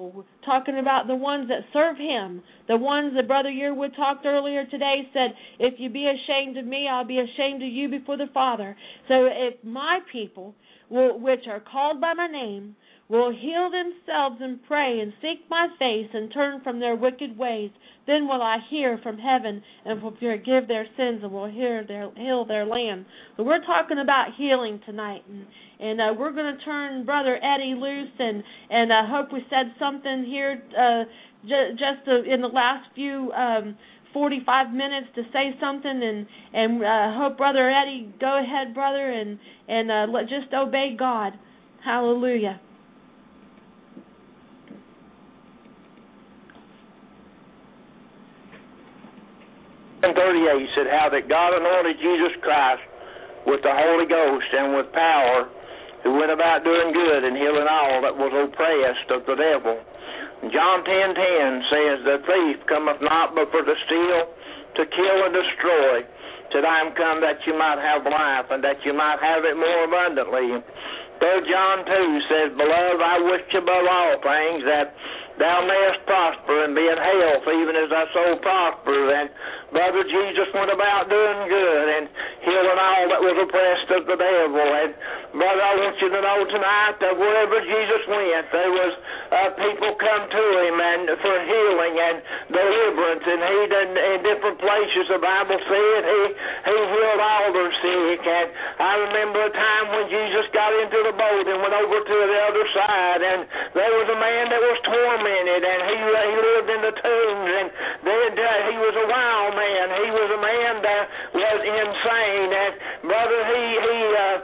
talking about the ones that serve Him. The ones that Brother Yearwood talked earlier today said, if you be ashamed of me, I'll be ashamed of you before the Father. So if my people, will, which are called by my name, will heal themselves and pray and seek my face and turn from their wicked ways, then will I hear from heaven and will forgive their sins and will heal their, heal their land. So we're talking about healing tonight, and, and uh, we're going to turn Brother Eddie loose, and and I hope we said something here uh, j- just uh, in the last few um, forty-five minutes to say something, and and uh, hope Brother Eddie, go ahead, brother, and and uh, let, just obey God. Hallelujah. thirty-eight said how that God anointed Jesus Christ with the Holy Ghost and with power, who went about doing good and healing all that was oppressed of the devil. John ten ten says, the thief cometh not but for to steal, to kill, and destroy. Till I am come that you might have life, and that you might have it more abundantly. Third John two says, beloved, I wish above all things that thou mayest prosper and be in health, even as thy soul prospers. And Brother Jesus went about doing good and healing all that was oppressed of the devil. And brother, I want you to know tonight that wherever Jesus went, there was uh, people come to him and for healing and deliverance. And he did in different places. The Bible said he he healed all their sick. And I remember a time when Jesus got into the boat and went over to the other side, and there was a man that was tormented, and he he lived in the tombs, and then uh, he was a wild man. He was a man that was insane, and brother, he he uh,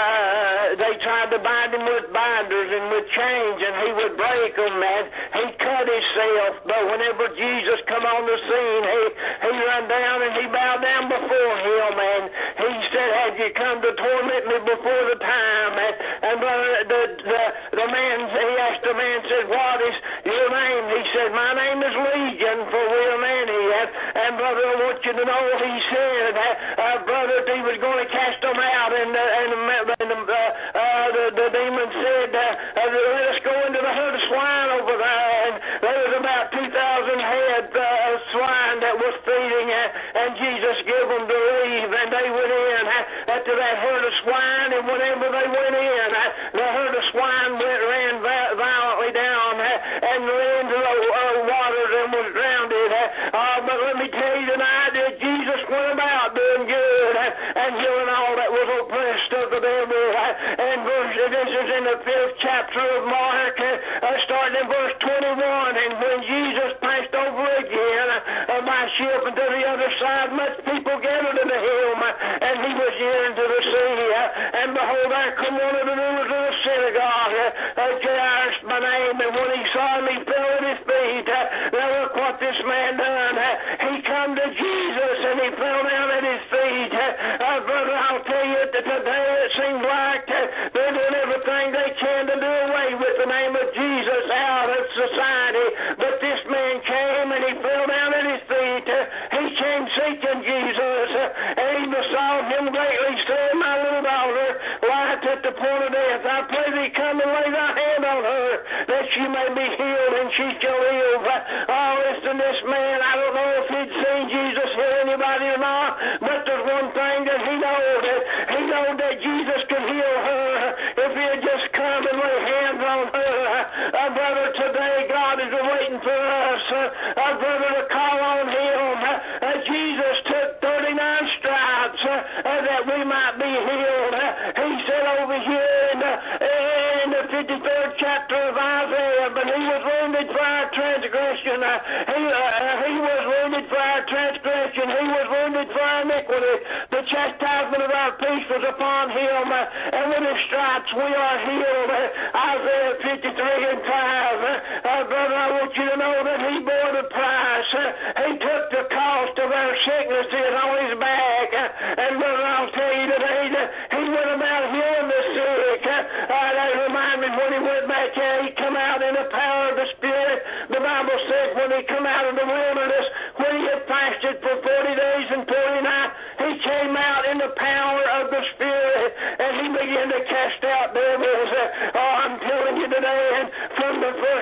uh, they tried to bind him with binders and with chains, and he would break them, and he cut himself. But whenever Jesus come on the scene, he he run down and he bowed down before him, and he said, "Have you come to torment me before the time?" And, and brother, the the the man, he asked the man, said, "What is your name?" He said, "My name is Legion, for we are many." And, and brother, I want you to know, he said, uh, uh, brother, he was going to cast them out, and, uh, and, and uh, uh, the, the demon said, uh, uh, "Let us go into the herd of swine over there." And there was about two thousand head uh, of swine that was feeding, uh, and Jesus gave them to leave, and they went in uh, to that herd of swine, and whenever they went in, uh, the herd of swine went, ran va- violently down uh, and ran into the uh, waters and was drowned. Uh, uh, but let me tell you tonight that Jesus went about doing good uh, and healing all that was oppressed of the devil. Uh, and verse, this is in the fifth chapter of Mark, uh, starting in verse twenty-one. And when Jesus passed over again uh, by ship into the other side, much people gathered unto him, uh, and he was near into the sea. Uh, and behold, there come one of the rulers of the synagogue, uh, uh, Jairus by name, and when he saw him, he fell at his feet. Uh, now look what this man done. Uh, he come to Jesus, and he fell down at his feet. Uh, uh, brother, I'll tell you that today it seems like uh, they're doing everything they can to do away with the name of Jesus out of society. But this man came, and he fell down at his feet. Uh, he came seeking Jesus, uh, and he besought him greatly, saying, "My little daughter lieth at the point of death. I pray thee, come and lay thy hand on her, that she may be healed, and she shall live." Uh, oh, listen, this man, I don't know if he'd seen Jesus heal anybody or not, but there's one thing that he knowed, that he knowed that Jesus could heal her if he had just come and lay hands on her. Uh, brother, today God is waiting for us, uh, uh, brother, to call on him. Uh, uh, Jesus took thirty-nine stripes uh, uh, that we might be healed. Uh, he said over here in the, in the fifty-third chapter of Isaiah, "But he was wounded for our transgression. Uh, he, uh, he was wounded for our transgression. He was wounded for our iniquity. The chastisement of our peace was upon him, uh, and with his stripes we are healed." Uh, Isaiah fifty-three and five. Uh, uh, brother, I want you to know that he bore the price. Uh, he took the cost of our sicknesses on his back. Uh, and brother, I'll tell you today that he went about healing the sick. Uh, uh, that reminds me when he went back here, he come out in the power of the Spirit. The Bible says when he come out of the wilderness, when he had fasted for forty days and forty nights, he came out in the power of the Spirit, and he began to cast out devils. Uh, oh, I'm telling you today, and from the first page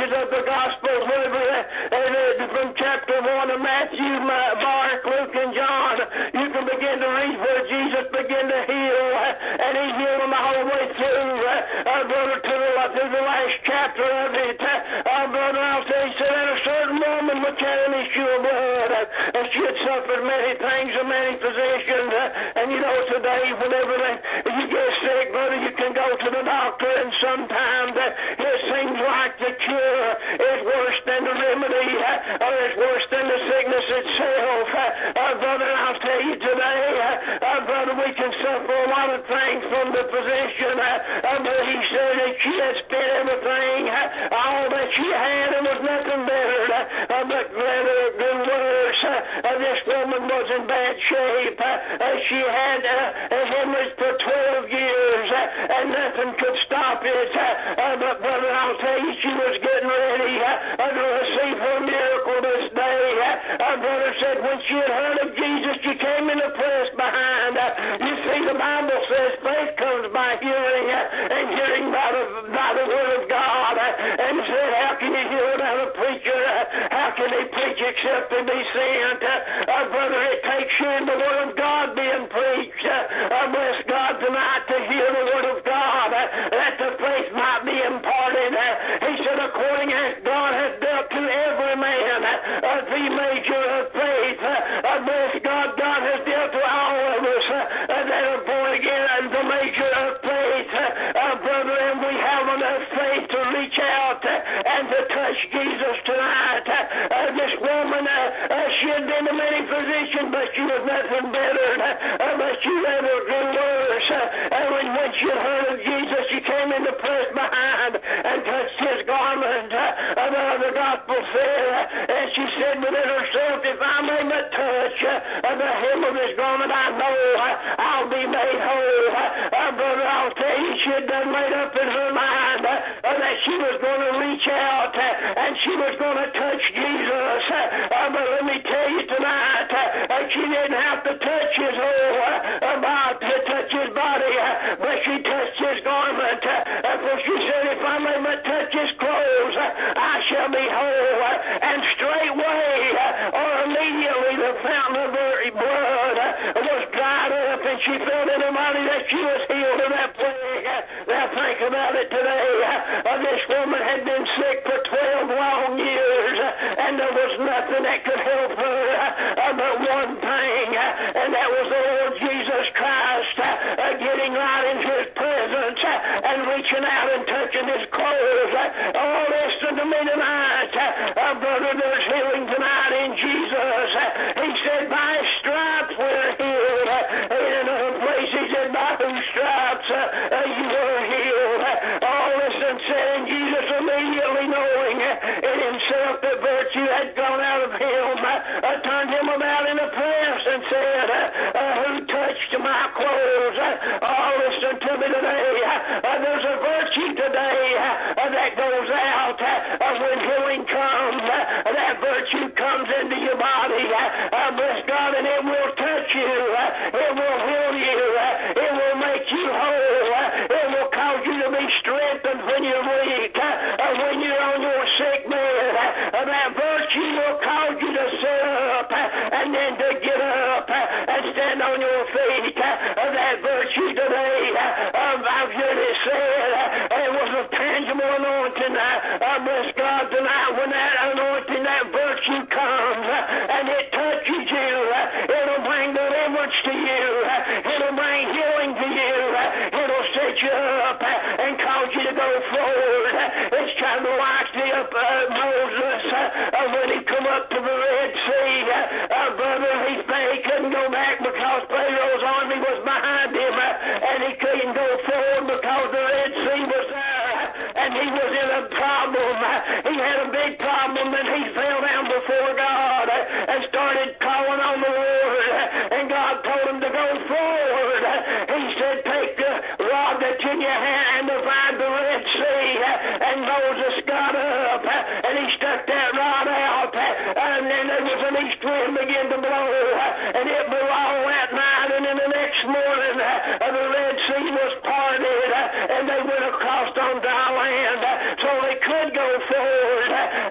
pages of the Gospels, from chapter one of Matthew, Mark, Luke, and John, you can begin to read where Jesus began to heal, and he healed them all the way through, uh, brother, to the, through the last chapter of it. Uh, brother, I'll say, he said, that a certain woman which had an issue of blood, uh, and she had suffered many things and many physicians, uh, and you know, today, whenever they, you get sick, brother, you can go to the doctor, and sometimes uh, it seems like the cure is worse than the remedy, uh, or it's worse than the sickness itself. Uh, uh, brother, I'll tell you today, uh, uh, brother, we can suffer a lot of things from the physician, uh, uh, but he said that she had spent everything, uh, all that she had, and was nothing better, uh, but rather than worse. Uh, uh, this woman was in bad shape. Uh, uh, she had uh, a hemorrhage for twelve years, uh, and nothing could stop it. Uh, uh, but brother, I'll tell you, she was getting ready uh, to receive her miracle this day. Uh, uh, brother said when she had heard of Jesus, she came in the press behind. Uh, you see, the Bible says faith comes by hearing, uh, and hearing by the, by the word of God. Uh, and said, how can you hear without a preacher? Uh, how can they preach except they be sent? Uh, uh, brother, it takes hearing the word of God being preached. Uh, uh, bless God tonight to hear the word of God, uh, that the faith might be imparted. Uh, he said, according as God has dealt to every man uh, the measure of faith. Uh, uh, bless God, God has dealt to all of us uh, uh, that are born again the measure of faith. Uh, uh, brother, and we have enough faith to reach out uh, and to touch Jesus tonight. Uh, uh, this woman, uh, uh, she had been to many physicians, but she was nothing better. Uh, but she never grew worse. Uh, and when, when she had heard of Jesus, she came in the press behind and touched his garment. Uh, uh, the gospel said, uh, and she said within herself, if I may but touch uh, the hem of his garment, I know uh, I'll be made whole. Uh, uh, brother, I'll tell you, she had done made up in her mind uh, uh, that she was going to reach out uh, and she was going to touch Jesus. Uh, uh, but let me tell you tonight, uh, uh, she didn't have to touch his whole uh, body, to touch his body, uh, but she touched his garment. Uh, uh, for she said, if I may but touch his clothes, uh, I shall be whole. Uh, and straightway, uh, or immediately, the fountain of her blood uh, was dried up, and she felt in her body that she was healed of that plague. Uh, now think about it today. Uh, uh, this woman had been sick for twelve long years, uh, and there was nothing that could help her uh, but one thing, uh, and that was the Lord Jesus Christ uh, uh, getting right in his presence uh, and reaching out and touching his clothes. Uh, oh, listen to me tonight. Uh, uh, brother, there's healing tonight in Jesus. Uh, he said, by his stripes we're healed. Uh, in another place, he said, by whose stripes uh, uh, you were healed. Uh, oh, listen, saying Jesus immediately knowing uh, in himself that virtue had gone out of him, uh, uh, turned him about in the press and said, uh, uh, who touched my clothes? Uh, oh, listen to me today. Uh, uh, there's a virtue today uh, uh, that goes out uh, uh, when healing comes. Uh, that virtue comes into your body. Uh, uh, bless God, and it will touch you. Uh, it will heal you. Uh, it will make you whole. Uh, it will cause you to be strengthened when you're weak. Uh, uh, when you're on your sick bed, uh, that virtue will cause you to sit up uh, and then to get up uh, and stand on your feet. Uh, that virtue today, uh, um, I've heard it said, uh, it was a tangible anointing. Uh, uh, bless God tonight, when that anointing, that virtue comes uh, and it touches you, uh, it'll bring deliverance to you. Uh, it'll bring healing to you. Uh, it'll set you up uh, and cause you to go forward. Uh, it's kind of like the uh, Moses uh, uh, when he come up to the Red Sea. Uh, uh, brother, he, he couldn't go back because Pharaoh's army was behind him, uh, and he couldn't go forward because the Red Sea was there, uh, and he was in a problem. Uh, he had a big problem, and he fell down before God uh, and started calling on the Lord, uh, and God told him to go forward. Uh, he said, take the rod that's in your hand and divide the Red Sea, uh, and Moses got up, uh, and he stuck that rod out, uh, and then there was an east wind began to blow, uh, and it blew all that night, and then the next morning uh, the Red Sea was parted, uh, and they went across on dry land, uh, so they could go forward.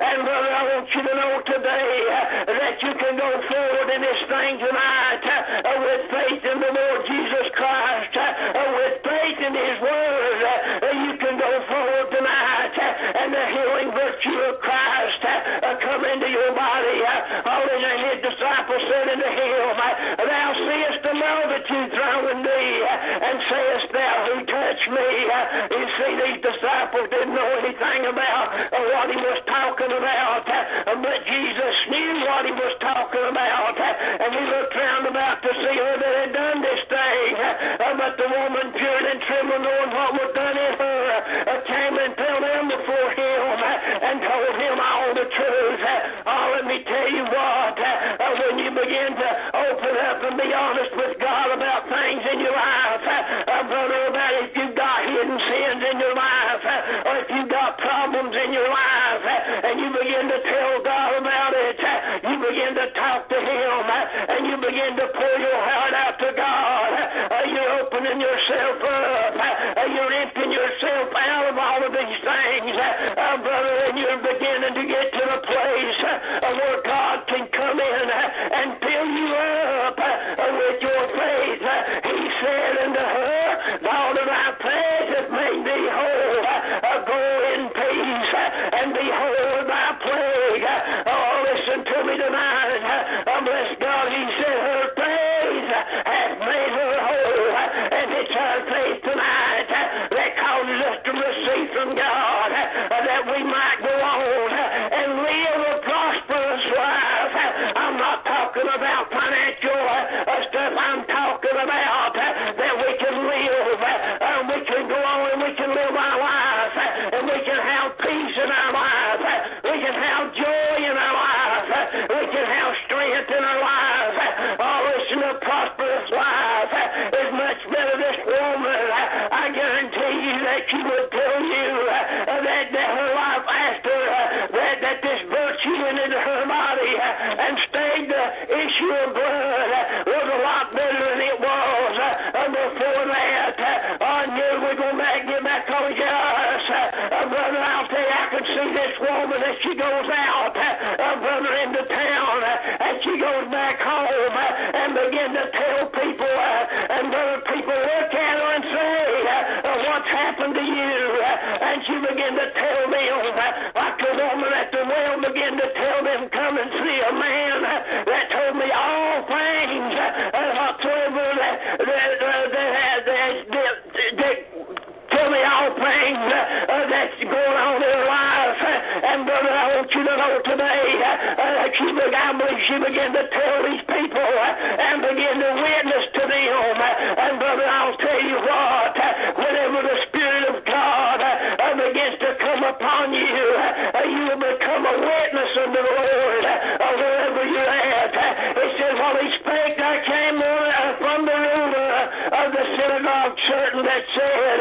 And brother, I want you to know today that you can go forward in this thing tonight with faith in the Lord Jesus Christ, with faith in His Word. You can go forward tonight, and the healing virtue of Christ come into your body. Hallelujah. And His disciples said unto Him, Thou seest the multitude thronging Thee, and sayest Thou, Who touched me? You see, these disciples didn't know anything about what He was talking about, but Jesus knew what He was talking about, and He looked round about to see her that had done this thing. But the woman, pure and trembling, knowing what was done in her, came and fell down before Him and told Him all the truth. Oh, let me tell you what, when you begin to open up and be honest with God about things in your life, brother, about if you've got hidden sins in your life, or if you've got problems in your life, and you begin to tell God about it, you begin to talk to Him, and you begin to pour your heart out to God. You're opening yourself up. You're emptying yourself out of all of these things, brother, and you're beginning to get to the place where God can come in and fill you up with your faith. He said unto her, Daughter, thy faith hath made thee whole. Go in peace and behold thy plague. Oh, listen to me tonight. Bless God, He said her faith hath made her whole. And it's our faith tonight that causes us to receive from God, that we might go on and live a prosperous life. I'm not talking about financial stuff. I'm talking about that we can live, and we can go on and we can live our life, and we can have peace in our life, we can have joy in our life, we can have strength in our life. Oh, listen, a prosperous life is much better. This woman, I guarantee you that she would tell you that, that her life after that, that this virtue went into her body and stayed the issue of blood was a lot better than it was before that. I knew we're going to get back on us. Brother, I'll tell you, I can see this woman as she goes out, brother, into town, and she goes back home and begin to tell people, and brother, people look at her and say, what's happened to you? And she begin to tell them, like the woman at the well began to tell them, come and see a man that told me all things whatsoever that, that, that, that, that, that, that tell me all things that's going on in her life. And brother, I want you to know today that she, I believe she began to tell these people and begin to witness to them. And brother, I'll tell you what, whenever the Spirit of God begins to come upon you, you will become a witness unto the Lord wherever you're at. It says, while he spake, I came from the ruler of the synagogue, certain that said,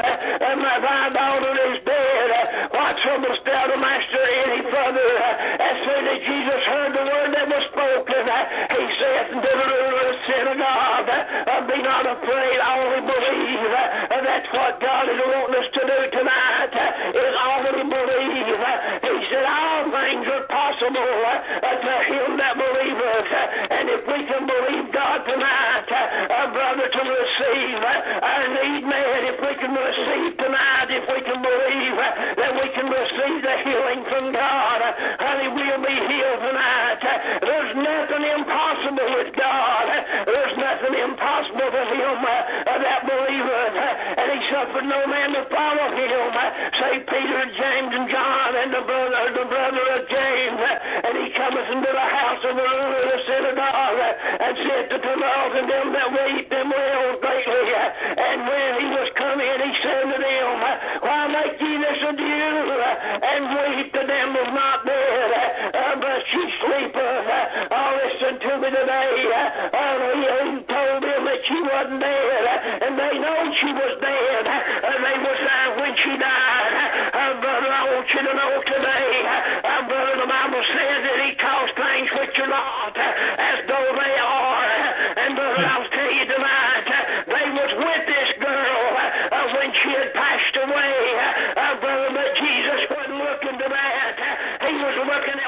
thy daughter is dead. Why troublest thou the master any further? As soon as Jesus heard the word that was spoken, he saith unto the ruler of the synagogue, be not afraid, only believe. That's what God is wanting us to do tonight, is only believe. He said all things are possible to him that believeth. And if we can believe God tonight, brother, to receive our need met, if we can receive tonight, if we can believe that we can receive the healing from God, honey, we'll be healed tonight. There's nothing impossible with God. There's nothing impossible for him that believeth. And he suffered no man to follow him, save Peter and James and John and the brother, the brother of James. And he cometh into the house of the ruler of the synagogue and said to the Lord and them that weep them wail greatly. And when he was come in, he said to them, why make ye this adieu and weep? The them was not dead, uh, but she sleepeth. Oh, listen to me today. Uh, he told them that she wasn't dead, and they know she was dead. Uh, they was there when she died. Uh, brother, I want you to know today, uh, brother, the Bible says that he calls things which are not as though they are. And brother, I'll tell you tonight, they was with this girl uh, when she had passed away. Uh, brother, but Jesus wasn't looking to that. He was looking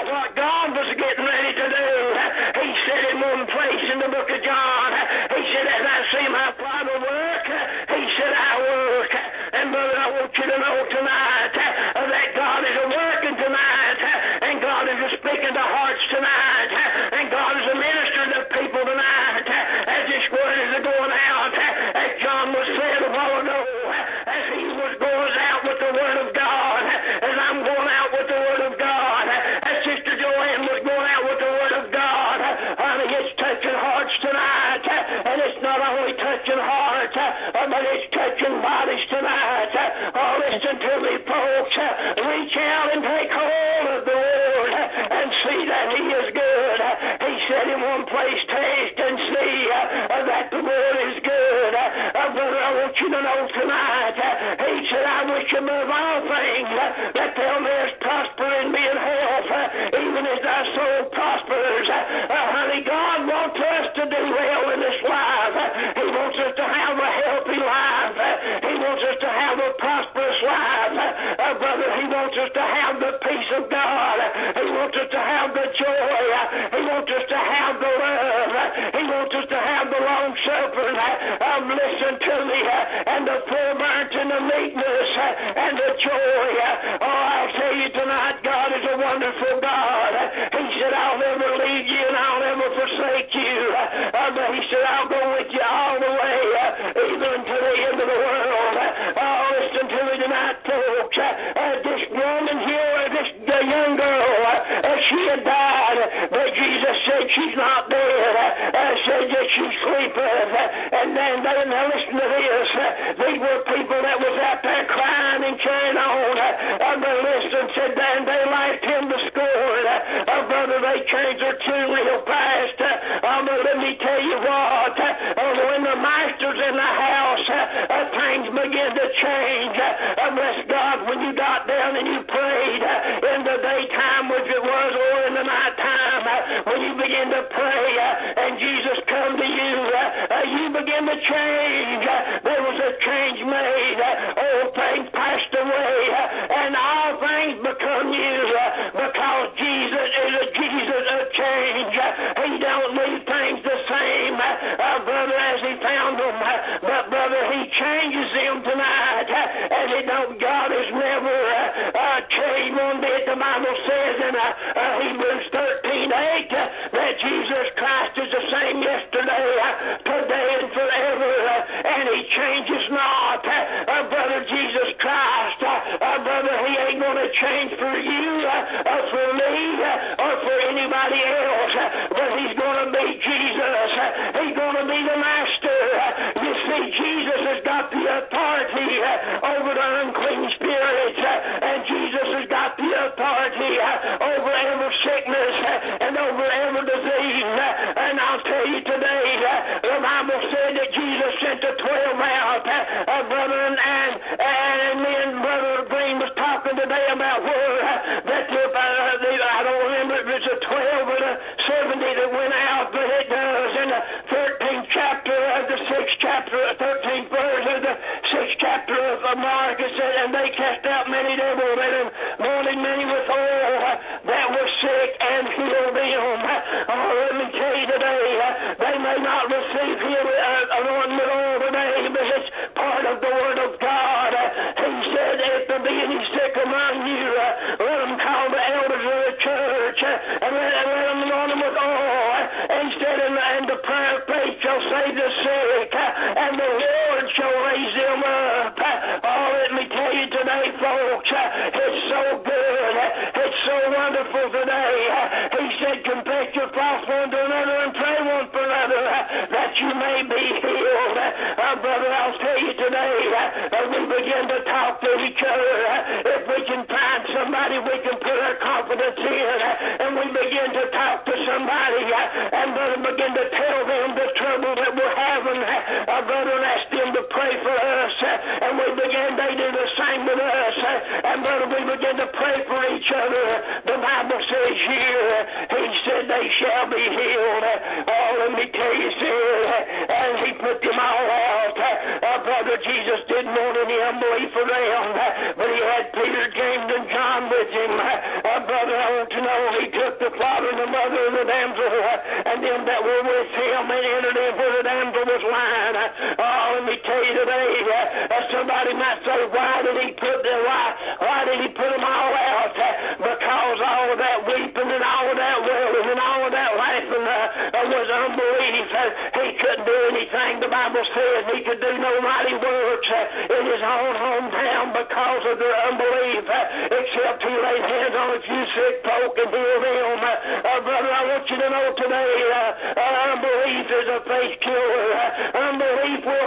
touching hearts, uh, but it's touching bodies tonight. Uh, oh, listen to me, folks. Uh, reach out and take hold of the Lord uh, and see that He is good. Uh, he said in one place, taste and see uh, uh, that the Lord is good. Uh, uh, brother, I want you to know tonight, uh, He said, I wish above all things uh, that thou mayest prosper and be in health, uh, even as thy soul prospers. Uh, uh, honey, God wants us to do well in this life. Uh, he wants us to have a healthy life. Uh, he wants us to have a prosperous life. Uh, uh, brother, He wants us to have the peace of God. Uh, he wants us to have the joy. Uh, he wants us to have the love. Uh, he wants us to have the long suffering. Uh, um, listen to me. Uh, and the forbearance and the meekness uh, and the joy. Uh, oh, I'll tell you tonight, God is a wonderful God. Uh, he said, I'll never leave you and I'll never forsake you. Uh, uh, but He said, I'll go with you all the way, uh, even to the end of the world. Uh, oh, listen to me tonight, folks. Uh, uh, this woman here, uh, this uh, young girl, uh, uh, she had died, but Jesus said she's not dead. Uh, uh, said that she sleepeth. Uh, and then, they, now listen to this. Uh, these were people that was out there crying and carrying on. Uh, uh, but listen, said then they laughed Him to scorn. Uh, uh, brother, they changed their tune real fast. Uh, um, but let me tell you what, uh, when the master's in the house, uh, uh, things begin to change. Uh, bless God, when you got down and you prayed uh, in the daytime, which it was, or in the nighttime, uh, when you begin to pray uh, and Jesus come to you, uh, uh, you begin to change. Uh, there was a change made. Uh, old things passed away, uh, and all things become new uh, because Jesus is a Jesus of change. Uh, he don't leave things the same, uh, uh, brother, as He found them. Uh, but, brother, He changes them tonight. Uh, and He don't, God is never uh, uh, changed one bit. The Bible says in uh, uh, Hebrews thirteen eight uh, that Jesus Christ is the same yesterday, uh, today, and forever. Uh, and He changes not. Uh, uh, brother, Jesus Christ, uh, uh, brother, He ain't going to change for you, uh, uh, for me, uh, or for anybody else. Uh, but He's going to be Jesus. Uh, he's going to be the Master. Uh, you see, Jesus has got the authority uh, over the unclean spirits, uh, and Jesus has got the authority uh, over every sickness uh, and over every disease. Uh, and I'll tell you today, uh, the Bible said that Jesus sent the twelve out, uh, uh, brother, and, and, and me and Brother Green was talking today about where uh, that the, uh, the, I don't remember if it was a twelve or the seventy that went out, but it does in the thirteenth chapter of the sixth chapter, thirteenth verse of the sixth chapter of Mark. It said, and they cast out many devils and anointed many with oil uh, that were sick and healed them. Uh, oh, let me tell you today, uh, they may not receive healing uh, anointing with oil today, but it's part of the Word of God. Uh, he said, if there be any sick among you, uh, let them call the elders of the church uh, and let, let them anoint them with oil. Uh, instead, and, and the prayer of faith shall save the sick, uh, and the Lord shall raise them up. Uh, oh, let me tell you today, folks, uh, it's so good. Uh, it's so wonderful today. Uh, he said, confess your faults one to another and pray one for another uh, that you may be healed. Uh, uh, brother, I'll tell you today, uh, we begin to talk to each other. Uh, if we can find somebody we can put our confidence in, uh, and we begin to talk to somebody, uh, and brother, begin to tell them the trouble that we're having, uh, uh, brother, and ask them to pray for us, uh, and we begin, they do the same with us, uh, and brother, we begin to pray for each other. The Bible says here, He said they shall be healed. Uh, oh, let me tell you, sir, uh, and He put them all out. Uh, uh, brother, Jesus didn't want any unbelief for them, uh, but He had Peter, James, and John with Him. Uh, uh, brother, I want to know He took the father and the mother of the damsel, uh, and them that were with Him, and entered in where the damsel was lying. Uh, oh, let me tell you today, uh, uh, somebody might say, why did He put them, why, why did He put them all out? Uh, because all of that weeping and all of that wailing and all of that laughing uh, uh, was unbelief. Uh, he couldn't do anything. The Bible says He could do no mighty works uh, in His own hometown because of their unbelief, uh, except He laid hands on a few sick folk and healed them. Uh, uh, brother, I want you to know today, uh, uh, unbelief is a faith killer. Uh, unbelief will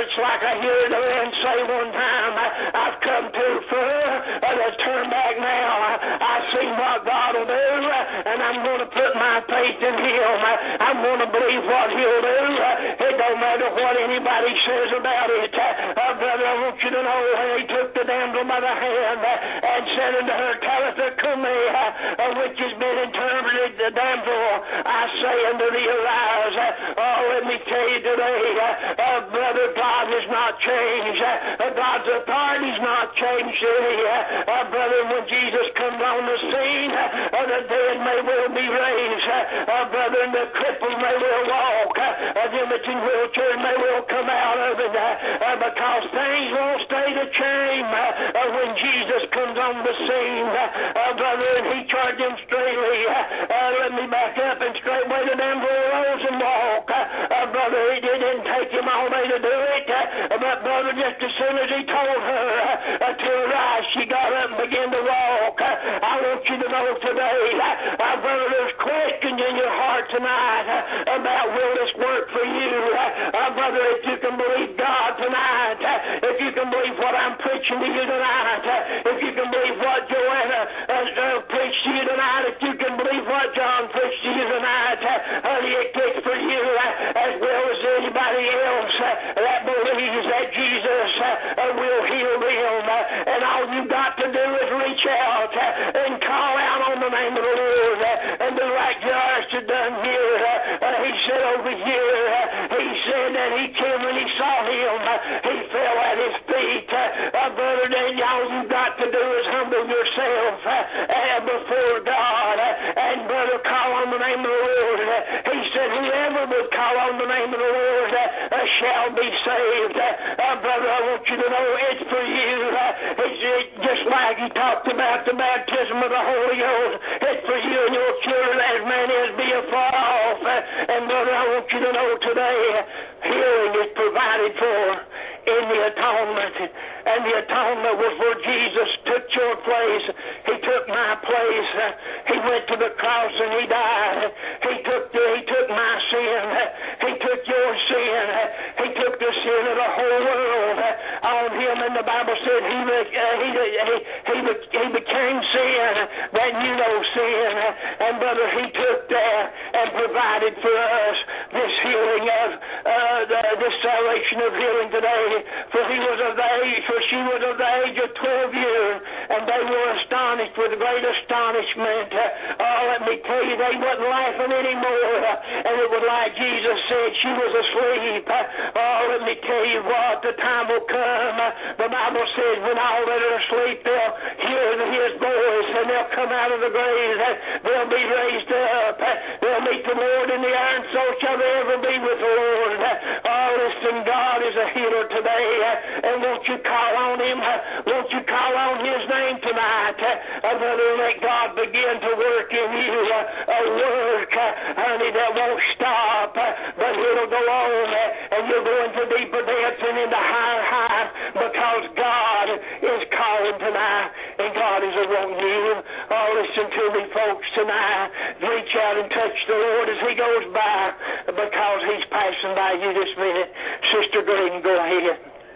it's like I hear the man say one time, I've come too far to turn back now. I've seen what God will do, and I'm going to put my faith in Him. I'm going to believe what He'll do. It don't matter what anybody says about it. Uh, brother, I want you to know He took the damsel by the hand and said unto her, Talitha cumi, uh, which has been interpreted, the damsel, I say unto thee, arise. Oh, let me tell you today, uh, uh, brother, God has not changed. Uh, God's authority's not changed today. Uh, uh, brother, when Jesus comes on the scene, uh, the dead may well be raised. Uh, uh, brother, and the crippled may well walk. Uh, them that's in wheelchairs may well come out of it. Uh, uh, because things won't stay the same uh, uh, when Jesus comes on the scene. Uh, uh, brother, and He charged them straightly. Uh, uh, let me back up and straightway the damsel arose and walk. Uh, uh, brother, it didn't take Him all day to do it. Uh, but brother, just as soon as He told her uh, uh, to arise, she got up and began to walk. Uh, I want you to know today, uh, uh, brother, there's questions in your heart tonight uh, about will this work for you. Uh, uh, brother, if you can believe God tonight, uh, if you can believe what I'm preaching to you tonight, uh, if you can believe what Joanna uh, uh, preached to you tonight, if you can believe what John preached to you tonight, uh, honey, it takes for you uh, as well as anybody else uh, that believes that Jesus uh, uh, will heal them. Uh, and all you got to do is reach out uh, and call out on the name of the Lord uh, and do like Jairus had done here. Uh, uh, he said over here, uh, he said that he came when he saw him, uh, he fell at his feet. Uh, uh, brother, then all you got to do is humble yourself uh, uh, before God uh, and brother, call on the name of the Lord. Uh, he said whoever would call on the name of the Lord uh, uh, shall be saved. Uh, uh, brother, I want you to know it's for you. Uh, it's it, just like he talked about the baptism of the Holy Ghost. It's for you and your children as many as be afar off. Uh, and brother, I want you to know today, healing is provided for in the atonement. And the atonement was where Jesus took your place. He took my place. He went to the cross and He died. He took the, He took my sin. He took your sin. He took the sin of the whole world on Him. And the Bible said He uh, he, he, he, he became sin that knew no sin. And brother, He took that and provided for us this healing of uh, the, this salvation of healing today. For He was of the age, for she was of the age of twelve years, and they were astonished with great astonishment. Oh, let me tell you, they wasn't laughing anymore. And it was like Jesus said, she was asleep. Oh, let me tell you what, the time will come. The Bible says when all that are asleep, they'll hear His voice, and they'll come out of the grave. They'll be raised up. They'll meet the Lord in the air, and so shall they ever be with the Lord. Oh, listen, God is a healer today. And won't you call on Him? Won't you call on His name tonight? Uh, brother, let God begin to work in you. Uh, a work, uh, honey, that won't stop, uh, but it'll go on, uh, and you'll go into deeper depths and into higher heights because God is calling tonight, and God is wanting you. Oh, listen to me, folks, tonight. Reach out and touch the Lord as He goes by because He's passing by you this minute. Sister Green, go ahead.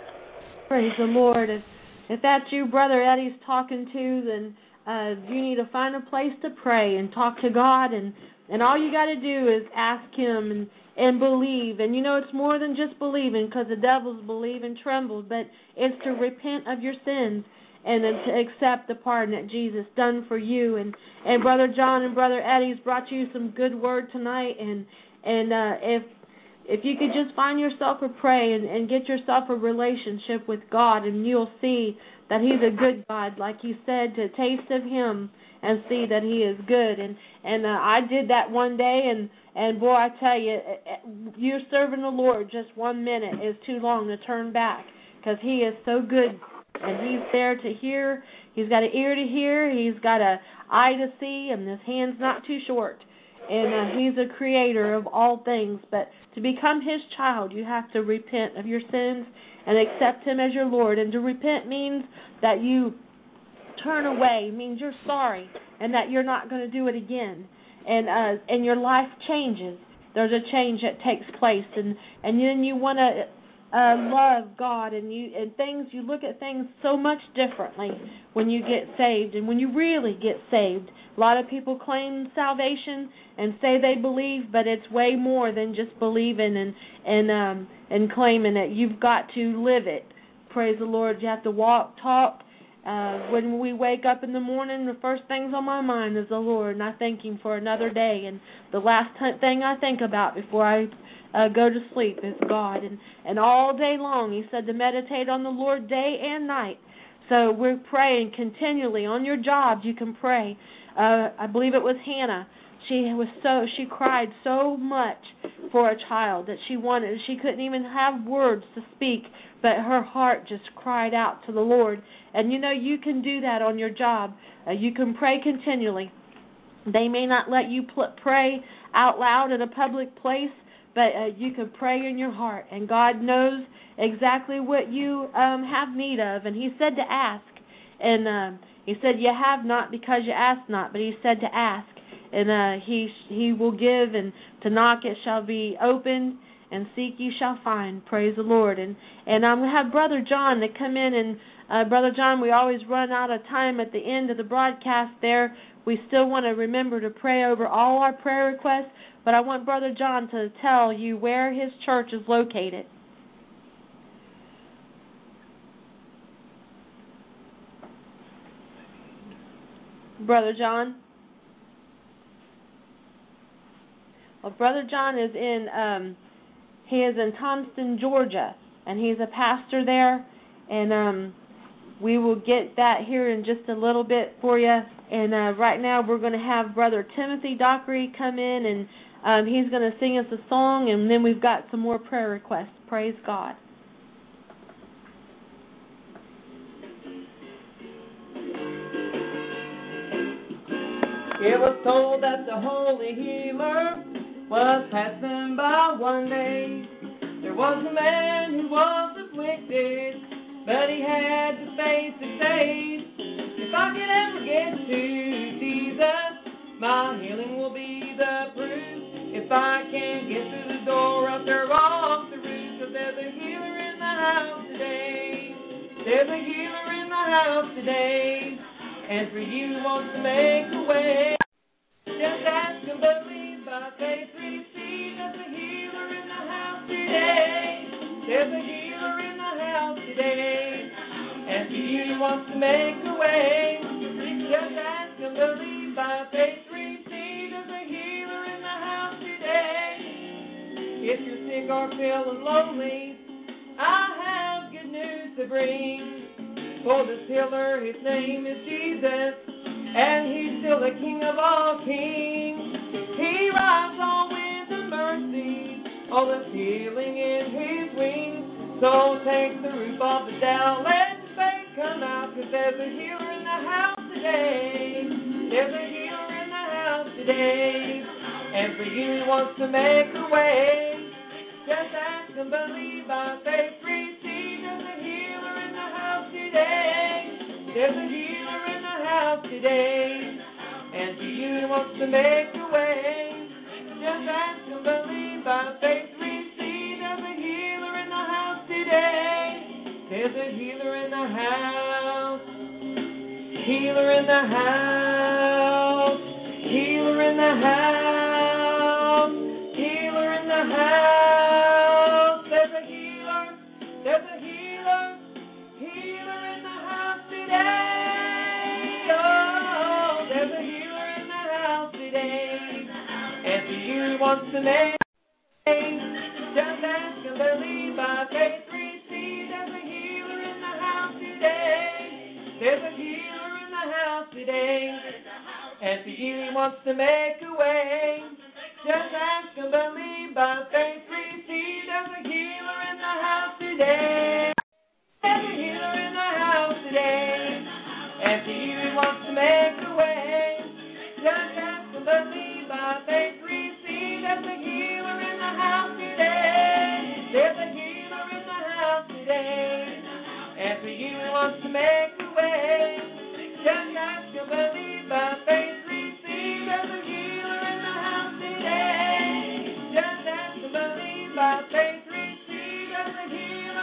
Praise the Lord. If, if that's you, Brother Eddie's talking to, then uh, you need to find a place to pray and talk to God, and, and all you got to do is ask Him and, and believe. And you know, it's more than just believing, because the devils believe and tremble, but it's to repent of your sins and then to accept the pardon that Jesus done for you. And, and Brother John and Brother Eddie's brought you some good word tonight, and and uh, if If you could just find yourself a pray and, and get yourself a relationship with God, and you'll see that He's a good God, like He said, to taste of Him and see that He is good. And and uh, I did that one day, and, and boy, I tell you, you're serving the Lord just one minute is too long to turn back, because He is so good, and He's there to hear. He's got an ear to hear. He's got an eye to see, and His hand's not too short. And uh, He's a creator of all things. But to become His child, you have to repent of your sins and accept Him as your Lord. And to repent means that you turn away, means you're sorry, and that you're not going to do it again. And uh, and your life changes. There's a change that takes place. And, and then you want to uh, love God, and you and things. You look at things so much differently when you get saved, and when you really get saved. A lot of people claim salvation and say they believe, but it's way more than just believing and and um, and claiming it. You've got to live it. Praise the Lord. You have to walk, talk. Uh, when we wake up in the morning, the first things on my mind is the Lord, and I thank Him for another day. And the last t- thing I think about before I uh, go to sleep is God. And, and all day long, He said to meditate on the Lord day and night. So we're praying continually. On your jobs, you can pray. Uh, I believe it was Hannah. She was so she cried so much for a child that she wanted. She couldn't even have words to speak, but her heart just cried out to the Lord. And you know, you can do that on your job. Uh, you can pray continually. They may not let you pl- pray out loud in a public place, but uh, you can pray in your heart, and God knows exactly what you um, have need of. And He said to ask, and um, He said you have not because you ask not, but He said to ask, and uh, He He will give, and to knock it shall be opened, and seek you shall find. Praise the Lord. And and I'm going to have Brother John to come in, and uh, Brother John, we always run out of time at the end of the broadcast there. We still want to remember to pray over all our prayer requests, but I want Brother John to tell you where his church is located. Brother John? Well, Brother John is in, um, he is in Thompson, Georgia, and he's a pastor there, and um, we will get that here in just a little bit for you. And uh, right now we're going to have Brother Timothy Dockery come in, and um, he's going to sing us a song, and then we've got some more prayer requests. Praise God. It was told that the Holy Healer was passing by one day. There was a man who was afflicted, but he had the faith to say, if I could ever get to Jesus, my healing will be the proof. If I can't get through the door, I'll tear off the roof, because there's a healer in the house today. There's a healer in the house today, and for you wants to make a way. Just ask and believe by faith, receive. There's a healer in the house today. There's a healer in the house today, and for you wants to make a way. Just ask and believe by faith, receive. There's a healer in the house today. If you're sick or feeling lonely, I have good news to bring. For this healer, His name is Jesus, and He's still the King of all kings. He rides on winds of mercy, all the healing in His wings. So take the roof off the down, let the faith come out, because there's a healer in the house today. There's a healer in the house today, and for you He wants to make a way. Just ask and believe by faith, receive. There's a healer in the house today. There's a healer in the house today, and for you He wants to make a way. Just ask and believe by faith, receive. There's a healer in the house today. There's a healer in the house. Healer in the house. Healer in the house. Healer in the house. There's a healer. There's a healer. Healer in the house today. Oh, there's a healer in the house today, and for you He wants to make. Just ask and believe by faith, receive. There's a healer in the house today. There's a healer in the house today, and for you He wants to make a way. Just ask and believe by faith, receive. There's a healer in the house today. There's a healer in the house today, and for you He wants to make a way. Just ask and believe by faith, receive. There's a healer in the house today. There's a healer in the house today, and for you He wants to make a way. Just ask and believe by faith, receive. There's a healer in the house today. Just ask and believe by faith, receive. There's a healer.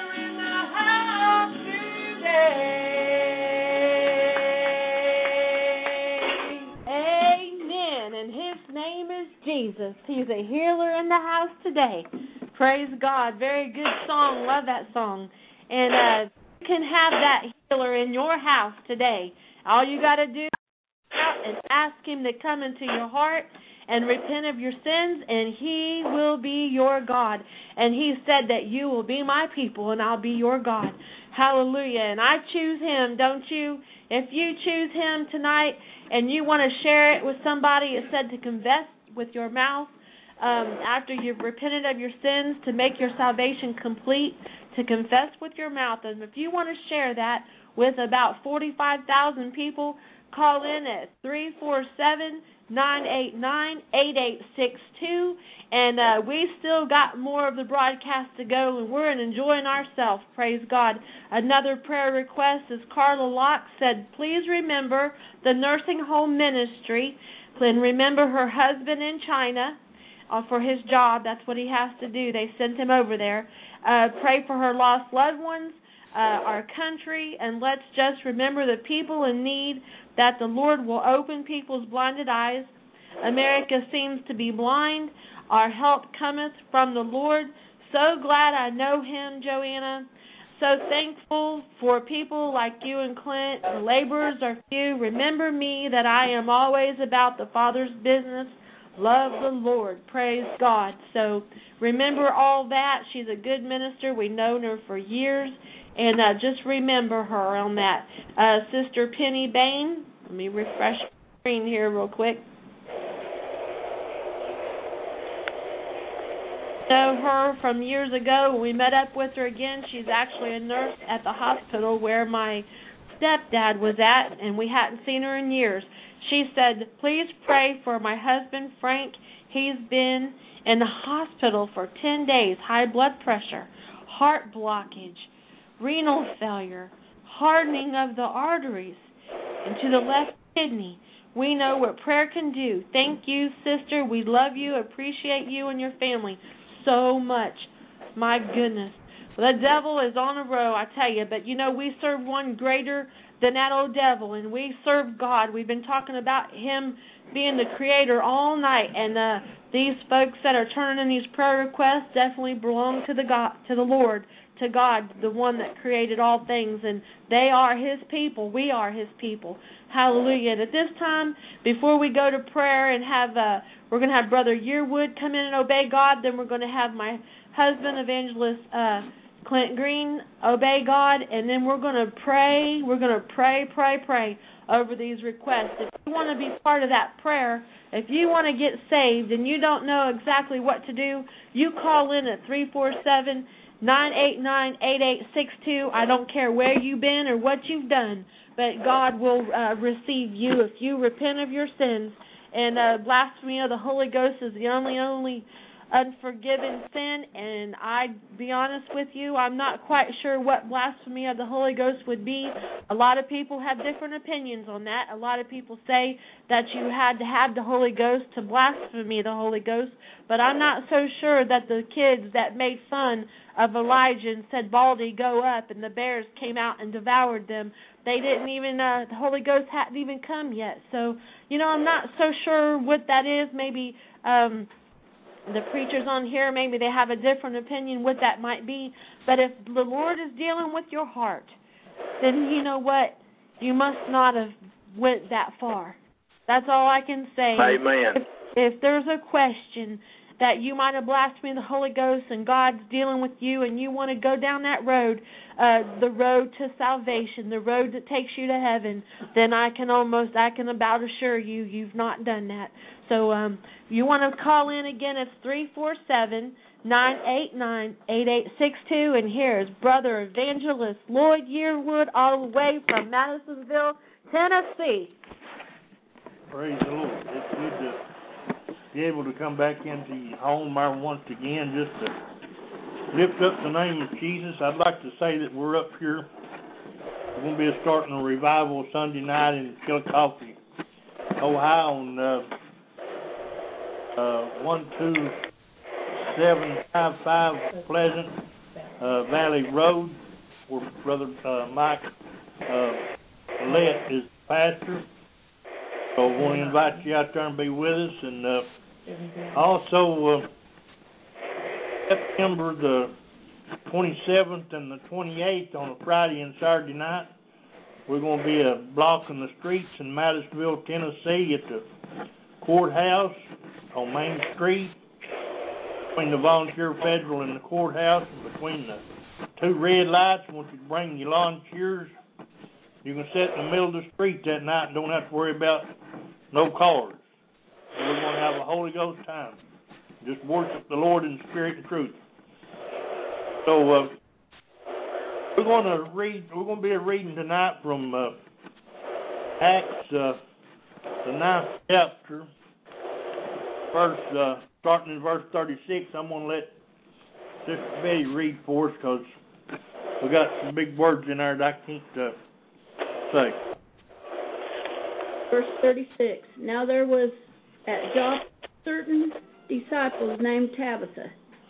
name is Jesus. He's a healer in the house today. Praise God. Very good song. Love that song. And uh, you can have that healer in your house today. All you got to do is out and ask him to come into your heart and repent of your sins, and he will be your God. And he said that you will be my people, and I'll be your God. Hallelujah. And I choose him, don't you? If you choose him tonight and you want to share it with somebody, it said to confess with your mouth um, after you've repented of your sins, to make your salvation complete, to confess with your mouth. And if you want to share that with about forty-five thousand people, call in at three four seven, nine eight nine, eight eight six two. And uh, we still got more of the broadcast to go, and we're enjoying ourselves. Praise God. Another prayer request is Carla Locke said, please remember the nursing home ministry and remember her husband in China uh, for his job. That's what he has to do. They sent him over there. Uh, pray for her lost loved ones, uh, our country, and let's just remember the people in need, that the Lord will open people's blinded eyes. America seems to be blind. Our help cometh from the Lord. So glad I know him, Joanna. So thankful for people like you and Clint. The laborers are few. Remember me that I am always about the Father's business. Love the Lord. Praise God. So remember all that. She's a good minister. We've known her for years. And uh, just remember her on that. Uh, Sister Penny Bain. Let me refresh the screen here real quick. Know her from years ago when we met up with her again. She's actually a nurse at the hospital where my stepdad was at, and we hadn't seen her in years. She said, please pray for my husband, Frank. He's been in the hospital for ten days, high blood pressure, heart blockage, renal failure, hardening of the arteries, and to the left kidney. We know what prayer can do. Thank you, sister. We love you, appreciate you and your family so much. My goodness. Well, the devil is on a row, I tell you. But, you know, we serve one greater than that old devil, and we serve God. We've been talking about him being the creator all night, and uh, these folks that are turning in these prayer requests definitely belong to the God, to the Lord, to God, the one that created all things, and they are his people. We are his people. Hallelujah. And at this time, before we go to prayer and have, uh, we're going to have Brother Yearwood come in and obey God, then we're going to have my husband, Evangelist uh, Clint Green, obey God, and then we're going to pray, we're going to pray, pray, pray over these requests. If you want to be part of that prayer, if you want to get saved and you don't know exactly what to do, you call in at three four seven, nine eight nine, eight eight six two. I don't care where you've been or what you've done, but God will uh, receive you if you repent of your sins. And uh, blasphemy of the Holy Ghost is the only, only unforgiven sin, and I'd be honest with you, I'm not quite sure what blasphemy of the Holy Ghost would be. A lot of people have different opinions on that. A lot of people say that you had to have the Holy Ghost to blaspheme the Holy Ghost, but I'm not so sure that the kids that made fun of Elijah and said, Baldy, go up, and the bears came out and devoured them, they didn't even, uh, the Holy Ghost hadn't even come yet. So, you know, I'm not so sure what that is. Maybe um, the preachers on here, maybe they have a different opinion what that might be. But if the Lord is dealing with your heart, then you know what? You must not have went that far. That's all I can say. Amen. If, if there's a question that you might have blasphemed the Holy Ghost and God's dealing with you and you want to go down that road, uh, the road to salvation, the road that takes you to heaven, then I can almost, I can about assure you, you've not done that. So um, you want to call in again, it's three four seven, nine eight nine, eight eight six two, and here's Brother Evangelist Lloyd Yearwood all the way from Madisonville, Tennessee. Praise the Lord. It's good to be able to come back into home there once again just to lift up the name of Jesus. I'd like to say that we're up here. We're going to be starting a revival Sunday night in Chillicothe, Ohio on uh, uh, one two seven five five Pleasant uh, Valley Road, where Brother uh, Mike uh, Lett is pastor. So I want to invite you out there and be with us. And uh, Also, uh, September the twenty-seventh and the twenty-eighth on a Friday and Saturday night, we're going to be uh, blocking the streets in Madisonville, Tennessee at the courthouse on Main Street, between the Volunteer Federal and the courthouse, and between the two red lights. I want you to bring your lawn chairs. You can sit in the middle of the street that night and don't have to worry about no cars. So we're going to have a Holy Ghost time. Just worship the Lord in spirit and truth. So uh, we're going to read. We're going to be reading tonight from uh, Acts, uh, the ninth chapter, verse uh, starting in verse thirty-six. I'm going to let Sister Betty read for us because we got some big words in there that I can't uh, say. Verse thirty-six. Now there was at Joppa certain disciples named Tabitha,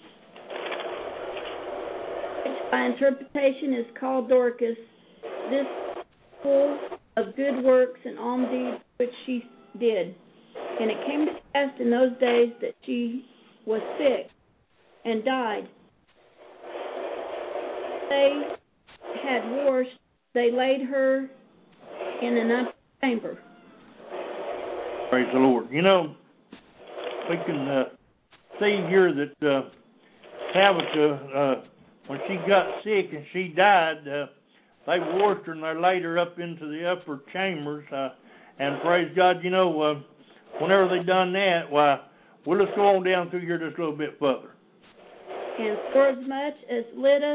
which by interpretation is called Dorcas. This full of good works and alms deeds which she did. And it came to pass in those days that she was sick and died. They had washed, they laid her in an upper chamber. Praise the Lord. You know, we can uh, see here that uh, Tabitha, uh, when she got sick and she died, uh, they washed her and they laid her up into the upper chambers. Uh, and praise God, you know, uh, whenever they done that, why, well, let's go on down through here just a little bit further. And forasmuch as Lydda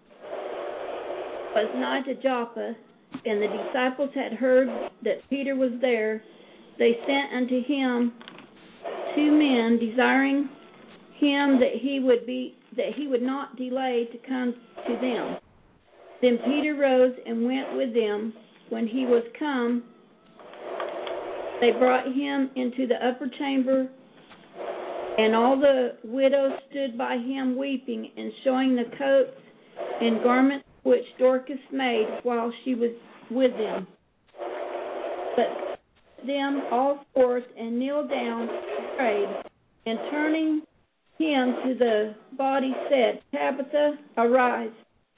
was nigh to Joppa, and the disciples had heard that Peter was there, they sent unto him two men, desiring him that he would be that he would not delay to come to them. Then Peter rose and went with them. When he was come, they brought him into the upper chamber, and all the widows stood by him weeping and showing the coats and garments which Dorcas made while she was with them. But them all forth and kneeled down and prayed, and turning him to the body said, Tabitha, arise.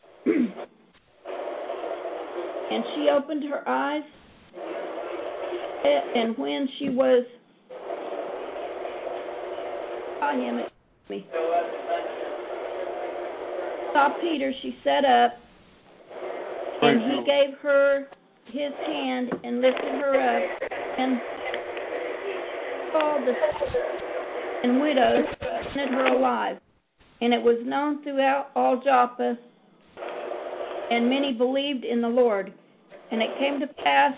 And she opened her eyes, and when she was saw him, me. saw Peter, she sat up, and he gave her his hand and lifted her up, and called the and widows and presented her alive. And it was known throughout all Joppa, and many believed in the Lord. And it came to pass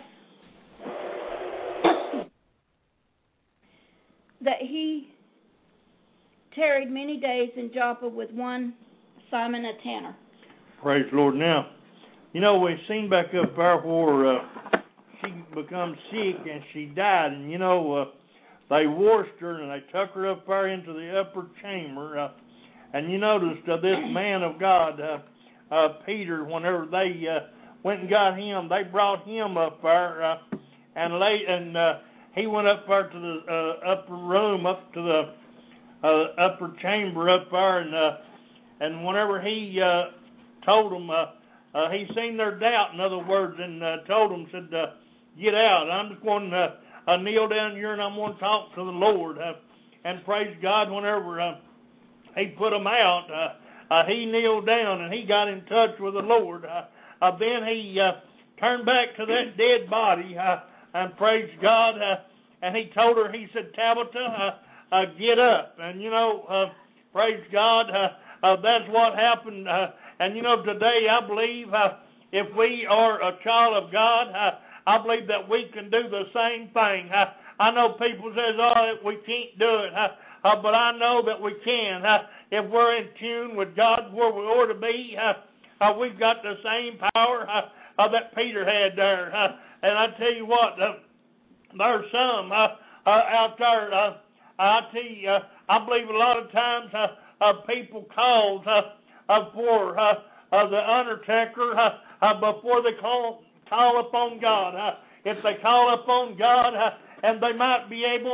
that he tarried many days in Joppa with one Simon a tanner. Praise the Lord. Now, you know, we've seen back up there where uh, she becomes sick and she died. And, you know, uh, they washed her and they took her up there into the upper chamber. Uh, and you noticed uh, this man of God, uh, uh, Peter, whenever they uh, went and got him, they brought him up there uh, and lay, and uh, he went up there to the uh, upper room, up to the uh, upper chamber up there, and uh, and whenever he uh, told them, uh, uh, he seen their doubt, in other words, and uh, told them, said, uh, get out. I'm just going to uh, kneel down here and I'm going to talk to the Lord. Uh, and praise God, whenever uh, he put them out, uh, uh, he kneeled down and he got in touch with the Lord. Uh, uh, then he uh, turned back to that dead body, uh, and praise God, uh, and he told her, he said, Tabitha, uh, uh, get up. And, you know, uh, praise God, uh, uh, that's what happened. Uh, and, you know, today I believe uh, if we are a child of God, uh, I believe that we can do the same thing. Uh, I know people say, oh, we can't do it, uh, uh, but I know that we can. Uh, if we're in tune with God where we ought to be, uh, uh, we've got the same power uh, uh, that Peter had there. Uh, and I tell you what, uh, there's some uh, uh, out there, uh, I tell you, uh, I believe a lot of times uh, uh, people call uh, uh, for uh, uh, the undertaker uh, uh, before they call call upon God. Uh, if they call upon God, uh, and they might be able uh,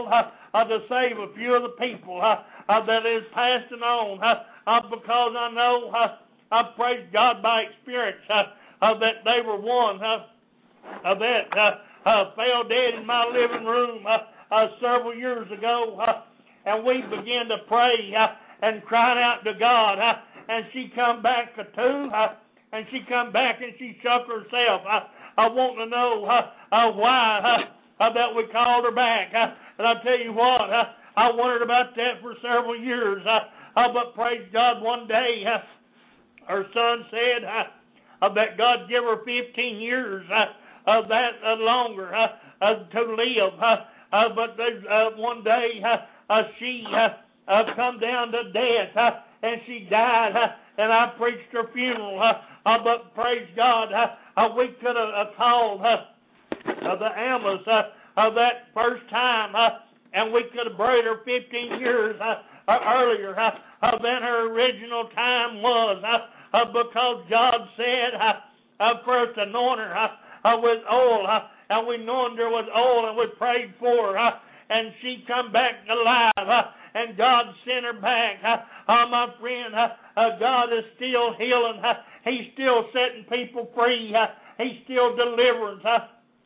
uh, to save a few of the people uh, uh, that is passing on. Uh, uh, because I know, uh, I praise God by experience, uh, uh, that they were one uh, uh, that uh, uh, fell dead in my living room uh, uh, several years ago. Uh, and we began to pray uh, and crying out to God. Uh, and she come back to two. Uh, and she come back and she shook herself. Uh, I want to know uh, uh, why uh, uh, that we called her back. Uh, and I tell you what, uh, I wondered about that for several years. Uh, uh, but praise God, one day uh, her son said uh, uh, that God give her fifteen years uh, of that uh, longer uh, uh, to live. Uh, uh, but uh, one day uh, uh, she uh, uh, come down to death uh, and she died. Uh, and I preached her funeral. Uh, uh, but praise God, uh, Uh, we could have uh, called uh, uh, the ambulance uh, uh, that first time, uh, and we could have buried her fifteen years uh, uh, earlier uh, uh, than her original time was, uh, uh, because God said uh, uh, first anoint her uh, uh, with oil, uh, and we anointed her with oil, and we prayed for her, uh, and she come back alive, uh, and God sent her back. Uh, uh, my friend, uh, uh, God is still healing. Uh, He's still setting people free. Uh, he's still delivering uh,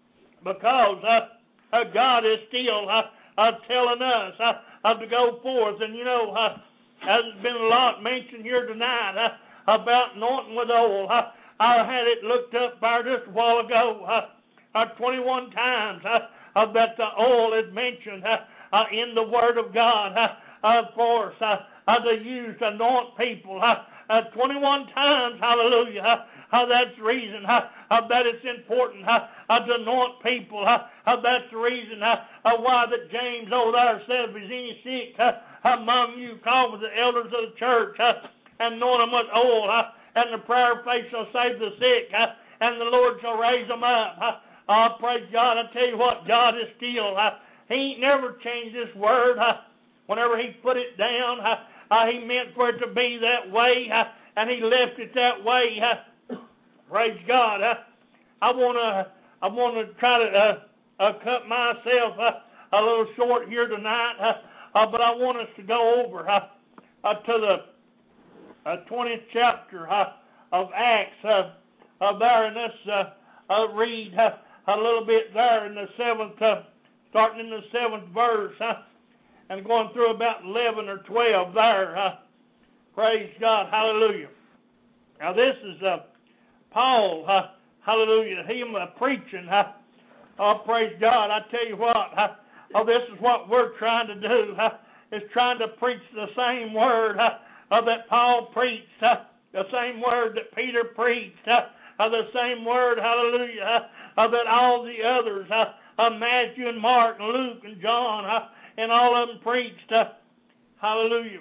because uh, uh, God is still uh, uh, telling us uh, uh, to go forth. And, you know, uh, there's been a lot mentioned here tonight uh, about anointing with oil. Uh, I had it looked up there just a while ago, uh, uh, twenty-one times uh, uh, that the oil is mentioned uh, uh, in the Word of God uh, uh, for us uh, uh, to use to anoint people. Uh, Uh, twenty-one times, hallelujah. Uh, uh, that's the reason uh, uh, that it's important uh, uh, to anoint people. Uh, uh, that's the reason uh, uh, why that James over there said, if there's any sick uh, among you, call with the elders of the church uh, and anoint them with oil, uh, and the prayer of faith shall save the sick, uh, and the Lord shall raise them up. Uh, uh, praise God. I tell you what, God is still. Uh, he ain't never changed this word. Uh, whenever He put it down, uh, Uh, he meant for it to be that way, uh, and He left it that way. Uh, praise God. Uh, I want to I want to try to uh, uh, cut myself uh, a little short here tonight, uh, uh, but I want us to go over uh, uh, to the uh, twentieth chapter uh, of Acts. Uh, uh, there, and let's uh, uh, read uh, a little bit there in the seventh, uh, starting in the seventh verse. Uh, And going through about eleven or twelve there. Uh, praise God. Hallelujah. Now this is uh, Paul. Uh, hallelujah. Him uh, preaching. Uh, oh, praise God. I tell you what. Uh, oh, this is what we're trying to do. Uh, is trying to preach the same word uh, uh, that Paul preached. Uh, the same word that Peter preached. Uh, uh, the same word, hallelujah, uh, uh, that all the others, uh, uh, Matthew and Mark and Luke and John, uh, and all of them preached. Uh, hallelujah.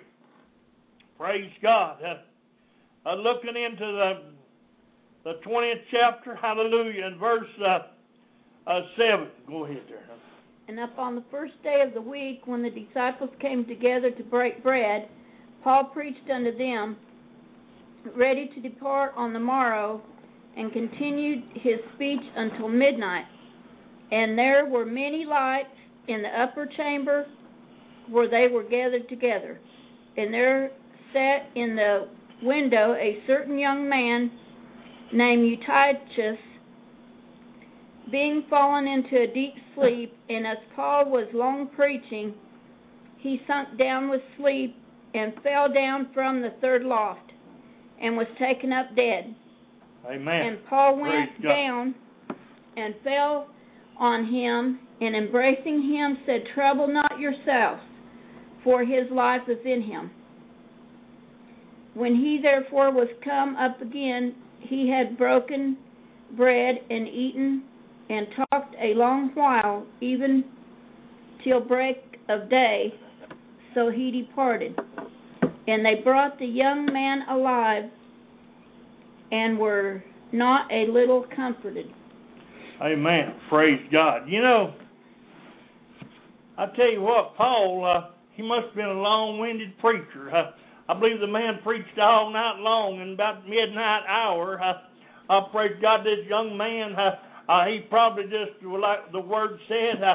Praise God. Uh, uh, looking into the the twentieth chapter, hallelujah, and verse uh, uh, seven. Go ahead there. And up on the first day of the week, when the disciples came together to break bread, Paul preached unto them, ready to depart on the morrow, and continued his speech until midnight. And there were many lights in the upper chamber where they were gathered together. And there sat in the window a certain young man named Eutychus, being fallen into a deep sleep, and as Paul was long preaching, he sunk down with sleep and fell down from the third loft and was taken up dead. Amen. And Paul Praise went God. down and fell on him, and embracing him said, Trouble not yourselves, for his life is in him. When he therefore was come up again, he had broken bread and eaten and talked a long while, even till break of day. So he departed. And they brought the young man alive, and were not a little comforted. Amen. Praise God. You know, I tell you what, Paul, uh, he must have been a long-winded preacher. Uh, I believe the man preached all night long, and about midnight hour, uh, uh, praise God, this young man, uh, uh, he probably just, like the word said, uh,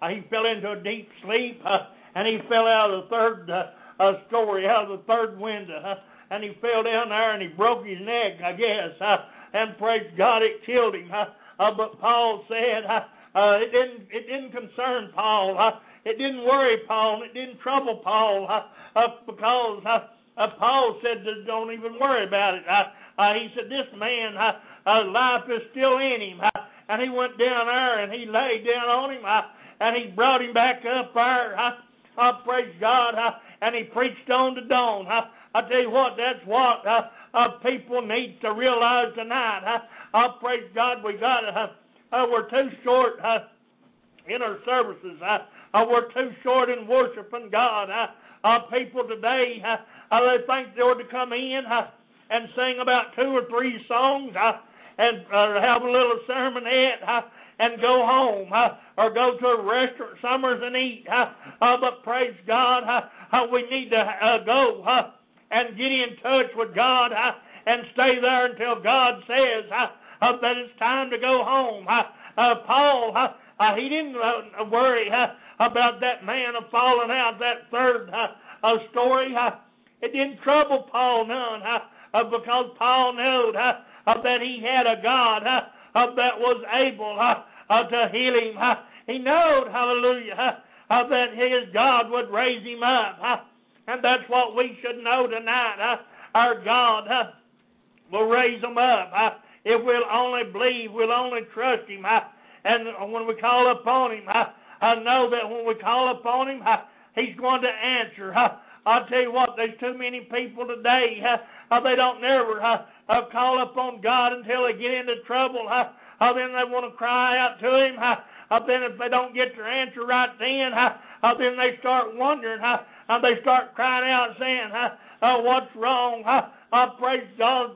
uh, he fell into a deep sleep, uh, and he fell out of the third uh, uh, story, out of the third window, uh, and he fell down there and he broke his neck, I guess, uh, and praise God, it killed him. Uh, uh, but Paul said uh, uh, it didn't it didn't concern Paul. Uh, it didn't worry Paul. It didn't trouble Paul uh, uh, because uh, uh, Paul said, don't even worry about it. Uh, uh, he said, this man, uh, uh, life is still in him. Uh, and he went down there and he laid down on him uh, and he brought him back up there. Uh, uh, praise God. Uh, and he preached on to dawn. Uh, I tell you what, that's what uh, uh, people need to realize tonight. Uh, uh, praise God, we got uh, uh, we're too short uh, in our services. Uh, uh, we're too short in worshiping God. Uh, uh, people today, uh, uh, they think they ought to come in uh, and sing about two or three songs uh, and uh, have a little sermonette uh, and go home uh, or go to a restaurant somewhere and eat. Uh, uh, but praise God, uh, uh, we need to uh, go uh, and get in touch with God uh, and stay there until God says uh, uh, that it's time to go home. Uh, uh, Paul, uh, uh, he didn't uh, worry uh, about that man of falling out, that third uh, uh, story. Uh, it didn't trouble Paul none uh, uh, because Paul knew uh, uh, that he had a God uh, uh, that was able uh, uh, to heal him. Uh, he knew, hallelujah, uh, uh, that his God would raise him up. Uh, And that's what we should know tonight. Uh, our God uh, will raise them up. Uh, if we'll only believe, we'll only trust Him. Uh, and when we call upon Him, uh, I know that when we call upon Him, uh, He's going to answer. Uh, I'll tell you what, there's too many people today. Uh, uh, they don't never uh, uh, call upon God until they get into trouble. Uh, uh, then they want to cry out to Him. Uh, uh, then if they don't get their answer right then, uh, uh, then they start wondering. Uh, Uh, they start crying out saying, uh, uh, what's wrong? Uh, uh, praise God.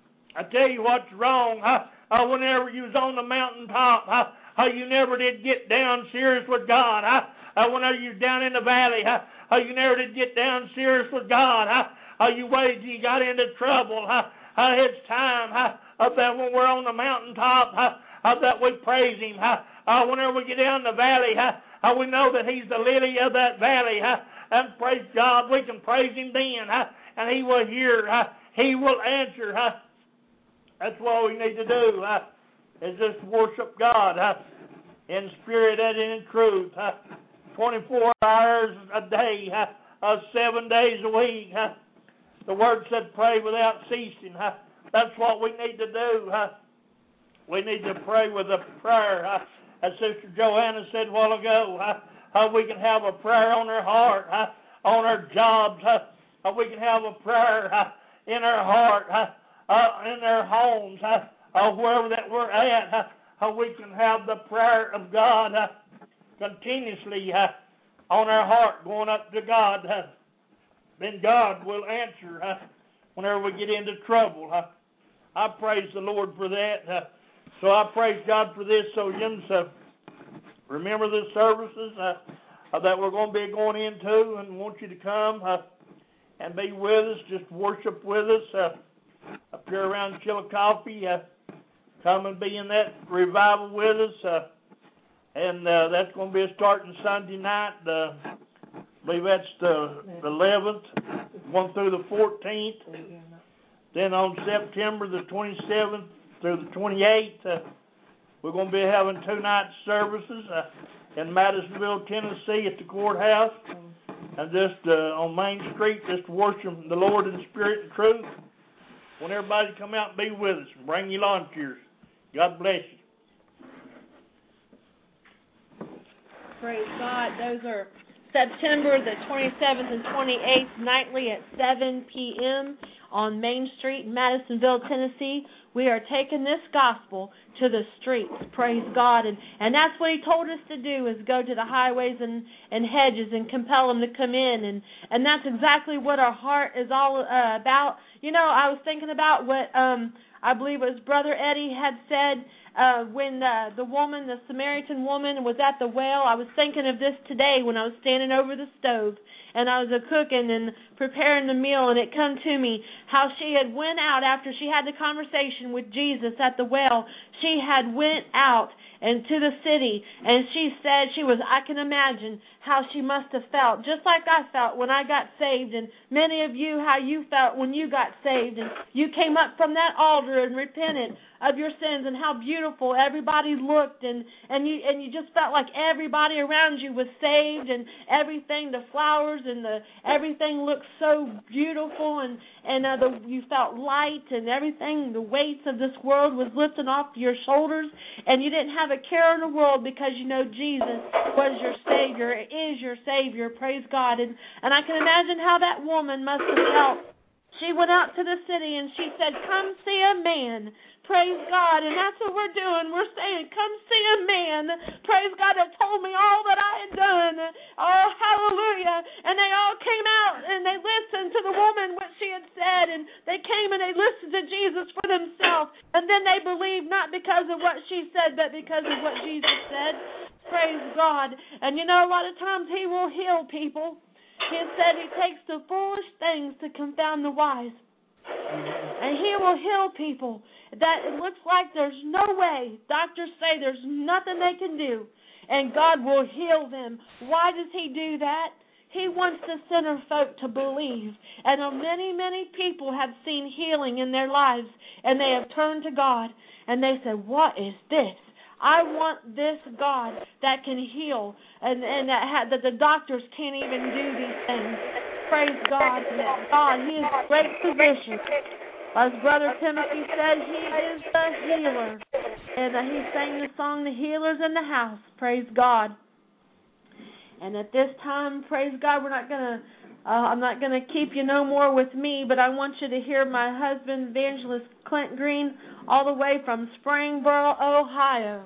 I tell you what's wrong. Uh, uh, whenever you was on the mountaintop, uh, uh, you never did get down serious with God. Uh, uh, whenever you was down in the valley, uh, uh, you never did get down serious with God. Uh, uh, you waited till you got into trouble. Uh, uh, it's time uh, uh, that when we're on the mountaintop, uh, uh, that we praise Him. Uh, uh, whenever we get down the valley, uh, uh, we know that He's the lily of that valley. Uh, And praise God, we can praise Him then, huh? And He will hear, huh? He will answer. Huh? That's what we need to do, huh? Is just worship God huh? in spirit and in truth. Huh? twenty-four hours a day, huh? uh, seven days a week. Huh? The Word said pray without ceasing. Huh? That's what we need to do. Huh? We need to pray with a prayer. Huh? As Sister Joanna said a while ago, huh? Uh, we can have a prayer on our heart, uh, on our jobs. Uh, uh, we can have a prayer uh, in our heart, uh, uh, in our homes, uh, uh, wherever that we're at. Uh, uh, we can have the prayer of God uh, continuously uh, on our heart, going up to God. Uh, then God will answer uh, whenever we get into trouble. Uh, I praise the Lord for that. Uh, so I praise God for this. So, Jim, so remember the services uh, uh, that we're going to be going into, and want you to come uh, and be with us. Just worship with us uh, up here around Chillicothe. Uh, come and be in that revival with us. Uh, and uh, that's going to be starting Sunday night. Uh, I believe that's the eleventh, going through the fourteenth. Then on September the twenty-seventh through the twenty-eighth, uh, we're going to be having two night services uh, in Madisonville, Tennessee at the courthouse. And just uh, on Main Street, just worship the Lord in spirit and truth. Want everybody to come out and be with us and bring your lawn chairs. God bless you. Praise God. Those are September the twenty-seventh and twenty-eighth, nightly at seven p.m. on Main Street, Madisonville, Tennessee. We are taking this gospel to the streets. Praise God. And, and that's what He told us to do, is go to the highways and, and hedges and compel them to come in. And, and that's exactly what our heart is all uh, about. You know, I was thinking about what um, I believe it was Brother Eddie had said uh, when uh, the woman, the Samaritan woman, was at the well. I was thinking of this today when I was standing over the stove. And I was a cooking and preparing the meal, and it come to me how she had went out after she had the conversation with Jesus at the well. She had went out and to the city. And she said she was, I can imagine how she must have felt, just like I felt when I got saved, and many of you, how you felt when you got saved, and you came up from that altar and repented of your sins, and how beautiful everybody looked, and, and you and you just felt like everybody around you was saved, and everything, the flowers and the everything looked so beautiful, and and uh, the, you felt light, and everything, the weights of this world was lifting off your shoulders, and you didn't have a care in the world because you know Jesus was your Savior, is your Savior, praise God. And, and I can imagine how that woman must have felt. She went out to the city and she said, come see a man. Praise God. And that's what we're doing. We're saying, come see a man. Praise God, that told me all that I had done. Oh, hallelujah. And they all came out and they listened to the woman, what she had said. And they came and they listened to Jesus for themselves. And then they believed not because of what she said, but because of what Jesus said. Praise God. And you know, a lot of times he will heal people. He said he takes the foolish things to confound the wise. And he will heal people that it looks like there's no way. Doctors say there's nothing they can do. And God will heal them. Why does he do that? He wants the sinner folk to believe. And many, many people have seen healing in their lives. And they have turned to God. And they said, what is this? I want this God that can heal, and, and that, ha- that the doctors can't even do these things. Praise God. God, he is a great physician. As Brother Timothy said, he is the healer. And uh, he sang the song, The Healer's in the House. Praise God. And at this time, praise God, we're not going to, uh, I'm not going to keep you no more with me, but I want you to hear my husband, Evangelist Clint Green, all the way from Springboro, Ohio.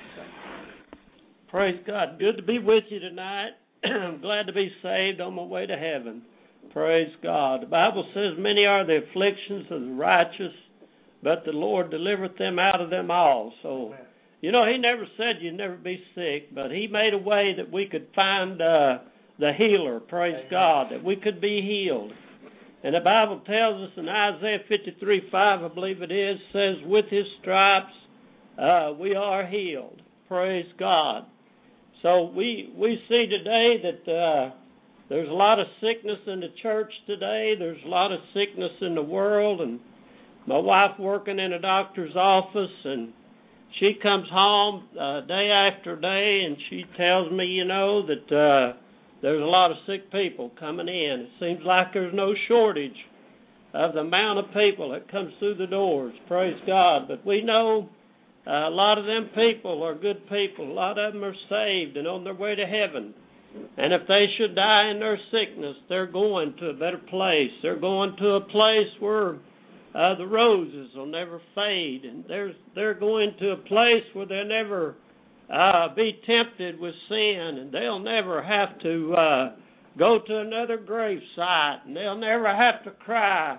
Praise God. Good to be with you tonight. I'm glad to be saved on my way to heaven. Praise God. The Bible says, many are the afflictions of the righteous, but the Lord delivereth them out of them all. So, Amen. You know, he never said you'd never be sick, but he made a way that we could find uh, the healer, praise Amen. God, that we could be healed. And the Bible tells us in Isaiah fifty-three five, I believe it is, says, with his stripes uh, we are healed. Praise God. So we we see today that uh, there's a lot of sickness in the church today. There's a lot of sickness in the world. And my wife working in a doctor's office, and she comes home uh, day after day, and she tells me, you know, that uh, there's a lot of sick people coming in. It seems like there's no shortage of the amount of people that comes through the doors. Praise God. But we know uh, a lot of them people are good people. A lot of them are saved and on their way to heaven. And if they should die in their sickness, they're going to a better place. They're going to a place where uh, the roses will never fade. And they're, they're going to a place where they'll never uh, be tempted with sin. And they'll never have to uh, go to another grave site. And they'll never have to cry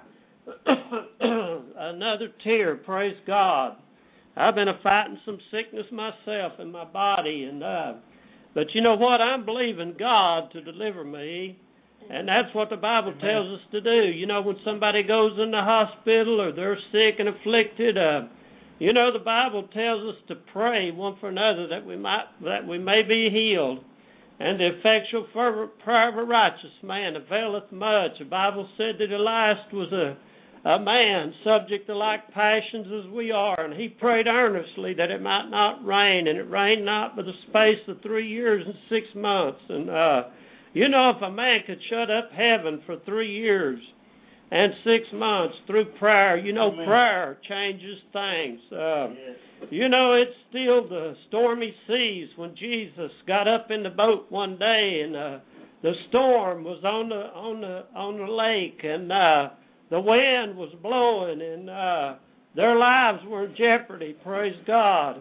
another tear. Praise God. I've been fighting some sickness myself in my body. and uh, But you know what? I'm believing God to deliver me. And that's what the Bible Amen. Tells us to do. You know, when somebody goes in the hospital or they're sick and afflicted, uh, you know, the Bible tells us to pray one for another that we might that we may be healed. And the effectual fervent prayer of a righteous man availeth much. The Bible said that Elias was a, a man subject to like passions as we are, and he prayed earnestly that it might not rain, and it rained not but the space of three years and six months. And uh, you know, if a man could shut up heaven for three years and six months through prayer, you know, Amen. Prayer changes things. Uh, yes. You know, it's still the stormy seas when Jesus got up in the boat one day, and uh, the storm was on the on the on the lake, and uh, the wind was blowing, and uh, their lives were in jeopardy. Praise God.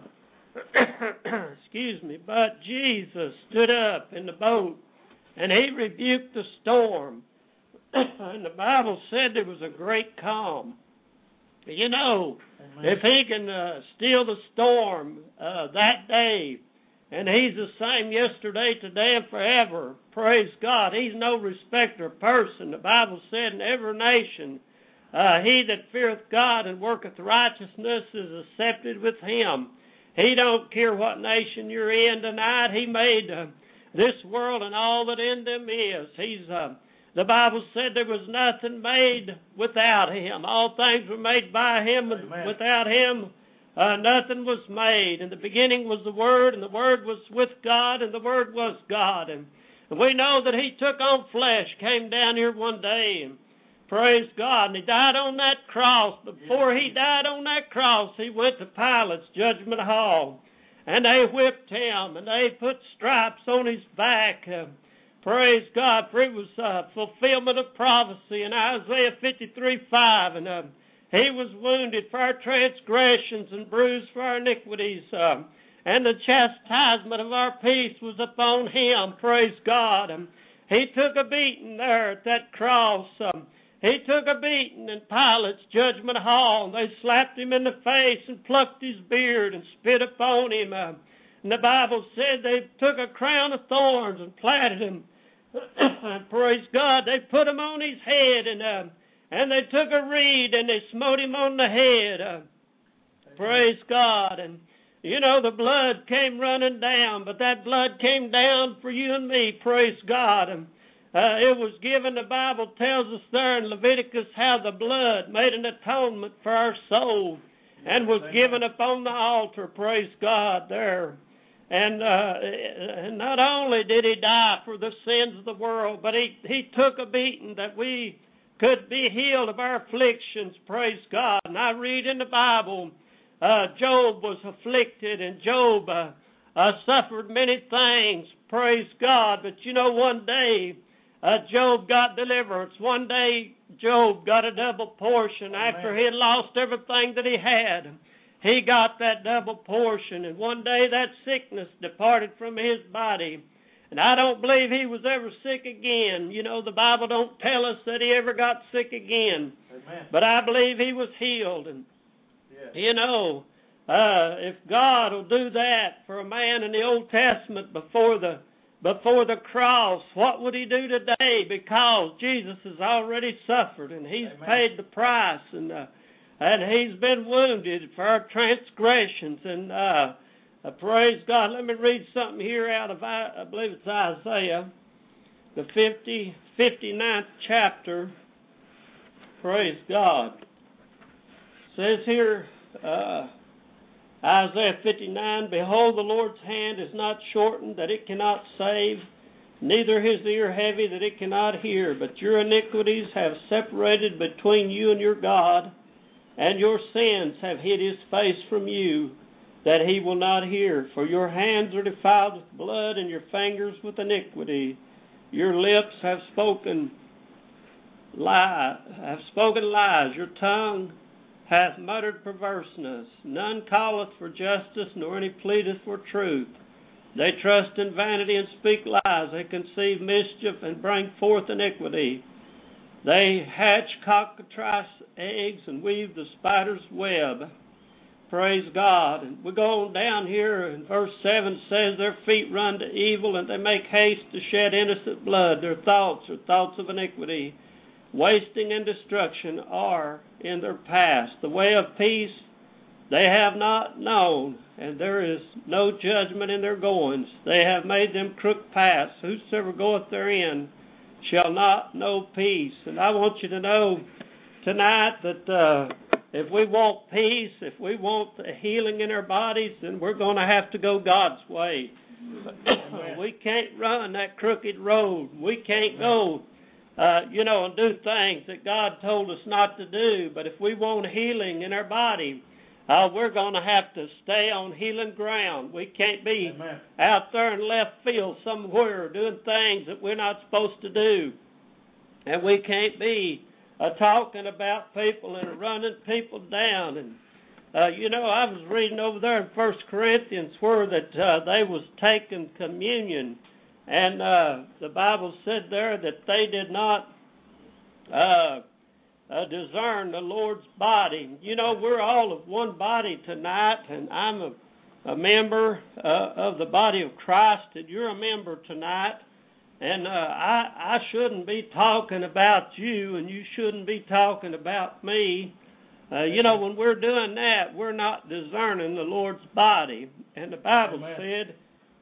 Excuse me. But Jesus stood up in the boat, and he rebuked the storm. And the Bible said there was a great calm. You know, Amen. If he can uh, still the storm uh, that day, and he's the same yesterday, today, and forever, praise God. He's no respecter of person. The Bible said in every nation, uh, he that feareth God and worketh righteousness is accepted with him. He don't care what nation you're in tonight. He made uh, this world and all that in them is. He's uh, the Bible said there was nothing made without Him. All things were made by Him, and without Him uh, nothing was made. In the beginning was the Word, and the Word was with God, and the Word was God. And, and we know that He took on flesh, came down here one day, and praise God, and He died on that cross. Before He died on that cross, He went to Pilate's judgment hall, and they whipped Him, and they put stripes on His back. Uh, praise God, for it was uh, fulfillment of prophecy in Isaiah fifty-three five, and uh, He was wounded for our transgressions and bruised for our iniquities, uh, and the chastisement of our peace was upon Him. Praise God. And He took a beating there at that cross. Um, He took a beating in Pilate's judgment hall. They slapped Him in the face and plucked His beard and spit upon Him. Uh, and the Bible said they took a crown of thorns and platted Him. Praise God. They put Him on His head, and uh, and they took a reed and they smote Him on the head. Uh, praise God. And you know, the blood came running down, but that blood came down for you and me. Praise God. And Uh, it was given, the Bible tells us there in Leviticus, how the blood made an atonement for our soul and was given upon the altar, praise God, there. And, uh, and not only did He die for the sins of the world, but he, he took a beating that we could be healed of our afflictions, praise God. And I read in the Bible, uh, Job was afflicted, and Job uh, uh, suffered many things, praise God. But you know, one day, Uh, Job got deliverance. One day, Job got a double portion. Amen. After he had lost everything that he had. He got that double portion. And one day, that sickness departed from his body. And I don't believe he was ever sick again. You know, the Bible don't tell us that he ever got sick again. Amen. But I believe he was healed. And, yes. you know, uh, if God will do that for a man in the Old Testament before the Before the cross, what would He do today? Because Jesus has already suffered, and He's Amen. Paid the price, and uh, and He's been wounded for our transgressions. And uh, uh, praise God. Let me read something here out of, I, I believe it's Isaiah, the fifty, fifty-ninth chapter. Praise God. It says here, uh, Isaiah fifty-nine, behold, the Lord's hand is not shortened that it cannot save, neither His ear heavy that it cannot hear. But your iniquities have separated between you and your God, and your sins have hid His face from you, that He will not hear. For your hands are defiled with blood, and your fingers with iniquity. Your lips have spoken lie, have spoken lies. Your tongue hath muttered perverseness. None calleth for justice, nor any pleadeth for truth. They trust in vanity and speak lies. They conceive mischief and bring forth iniquity. They hatch cockatrice eggs and weave the spider's web. Praise God. And we go on down here, and verse seven says, their feet run to evil, and they make haste to shed innocent blood. Their thoughts are thoughts of iniquity. Wasting and destruction are in their past. The way of peace they have not known, and there is no judgment in their goings. They have made them crooked paths. Whosoever goeth therein shall not know peace. And I want you to know tonight that uh, if we want peace, if we want healing in our bodies, then we're going to have to go God's way. We can't run that crooked road. We can't go Uh, you know, and do things that God told us not to do. But if we want healing in our body, uh, we're going to have to stay on healing ground. We can't be Amen. Out there in left field somewhere doing things that we're not supposed to do. And we can't be uh, talking about people and running people down. And, uh, you know, I was reading over there in First Corinthians where that uh, they was taking communion. And uh, the Bible said there that they did not uh, uh, discern the Lord's body. You know, we're all of one body tonight, and I'm a, a member uh, of the body of Christ, and you're a member tonight. And uh, I, I shouldn't be talking about you, and you shouldn't be talking about me. Uh, you know, when we're doing that, we're not discerning the Lord's body. And the Bible Amen. Said,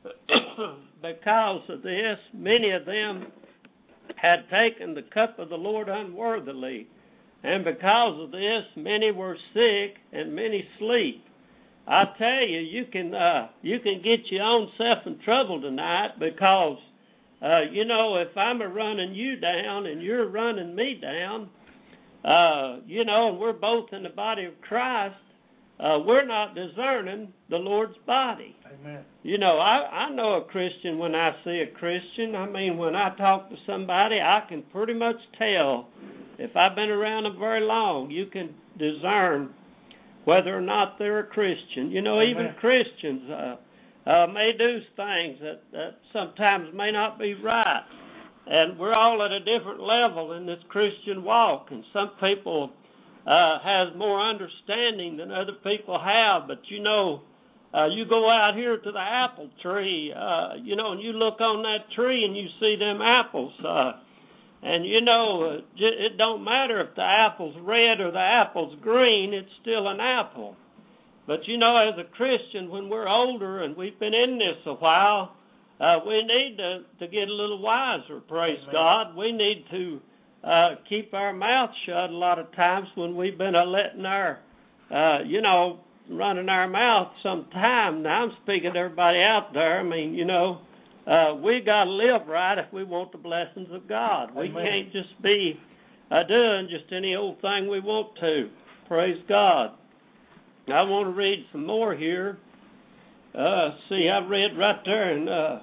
because of this, many of them had taken the cup of the Lord unworthily. And because of this, many were sick and many sleep. I tell you, you can uh, you can get your own self in trouble tonight because, uh, you know, if I'm a running you down and you're running me down, uh, you know, and we're both in the body of Christ, uh, we're not discerning the Lord's body. Amen. You know, I, I know a Christian when I see a Christian. I mean, when I talk to somebody, I can pretty much tell. If I've been around them very long, you can discern whether or not they're a Christian. You know, Amen. Even Christians uh, uh, may do things that, that sometimes may not be right. And we're all at a different level in this Christian walk. And some people uh, have more understanding than other people have. But, you know, uh, you go out here to the apple tree, uh, you know, and you look on that tree and you see them apples. Uh, And, you know, it don't matter if the apple's red or the apple's green, it's still an apple. But, you know, as a Christian, when we're older and we've been in this a while, uh, we need to, to get a little wiser, praise Amen. God. We need to uh, keep our mouth shut a lot of times when we've been uh, letting our, uh, you know, running our mouth some time. Now, I'm speaking to everybody out there. I mean, you know, Uh, we got to live right if we want the blessings of God. We Amen. Can't just be uh, doing just any old thing we want to. Praise God. I want to read some more here. Uh, see, I read right there in uh,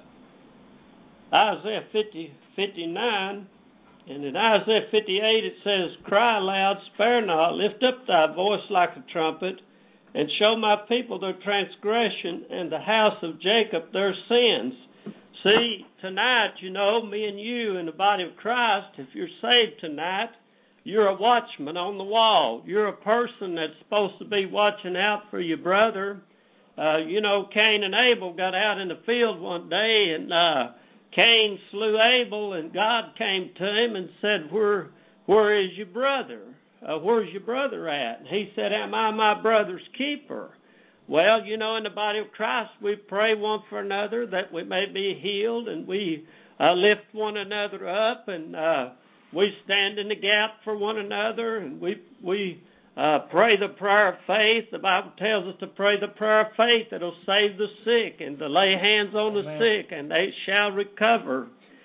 Isaiah fifty, fifty-nine, and in Isaiah fifty-eight it says, "Cry aloud, spare not, lift up thy voice like a trumpet, and show my people their transgression, and the house of Jacob their sins." See, tonight, you know, me and you in the body of Christ, if you're saved tonight, you're a watchman on the wall. You're a person that's supposed to be watching out for your brother. Uh, you know, Cain and Abel got out in the field one day, and uh, Cain slew Abel, and God came to him and said, where, where is your brother? Uh, where's your brother at? And he said, am I my brother's keeper? Well, you know, in the body of Christ, we pray one for another that we may be healed, and we uh, lift one another up, and uh, we stand in the gap for one another, and we we uh, pray the prayer of faith. The Bible tells us to pray the prayer of faith that will save the sick, and to lay hands on the Amen. Sick, and they shall recover.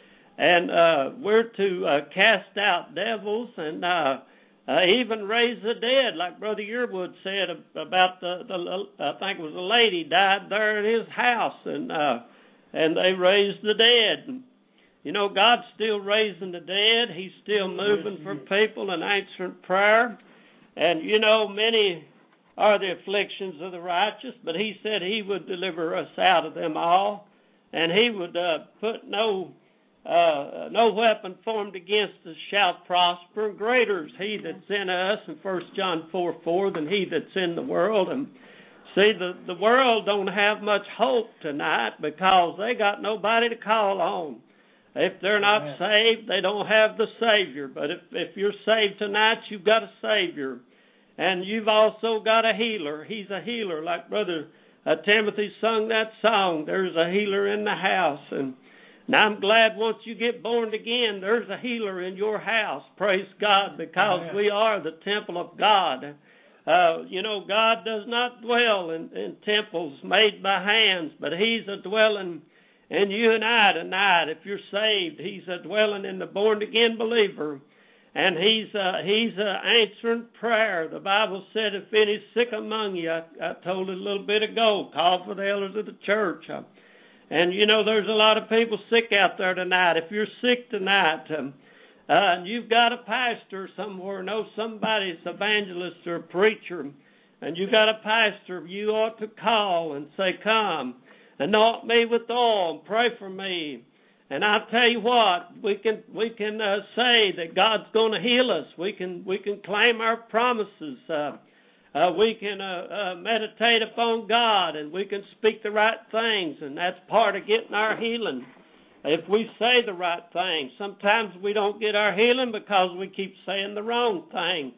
And uh, we're to uh, cast out devils and uh Uh, even raise the dead, like Brother Yearwood said about the, the I think it was a lady died there at his house, and uh, and they raised the dead. And, you know, God's still raising the dead. He's still moving for people and answering prayer. And, you know, many are the afflictions of the righteous, but he said he would deliver us out of them all, and he would uh, put no... Uh, no weapon formed against us shall prosper. Greater is he that's in us in First John four four than he that's in the world. And see, the, the world don't have much hope tonight because they got nobody to call on. If they're not Amen. Saved, they don't have the Savior. But if, if you're saved tonight, you've got a Savior. And you've also got a healer. He's a healer, like Brother uh, Timothy sung that song, there's a healer in the house. And Now, I'm glad once you get born again, there's a healer in your house. Praise God, because Amen. We are the temple of God. Uh, you know, God does not dwell in, in temples made by hands, but he's a dwelling in you and I tonight. If you're saved, he's a dwelling in the born-again believer. And he's uh, he's uh, answering prayer. The Bible said, if any's sick among you, I, I told it a little bit ago, call for the elders of the church. Uh, And, you know, there's a lot of people sick out there tonight. If you're sick tonight, um, uh, and you've got a pastor somewhere, know somebody's evangelist or a preacher, and you've got a pastor, you ought to call and say, come, anoint me with oil and pray for me. And I'll tell you what, we can we can uh, say that God's going to heal us. We can we can claim our promises. Uh, Uh, we can uh, uh, meditate upon God, and we can speak the right things, and that's part of getting our healing. If we say the right thing, sometimes we don't get our healing because we keep saying the wrong thing.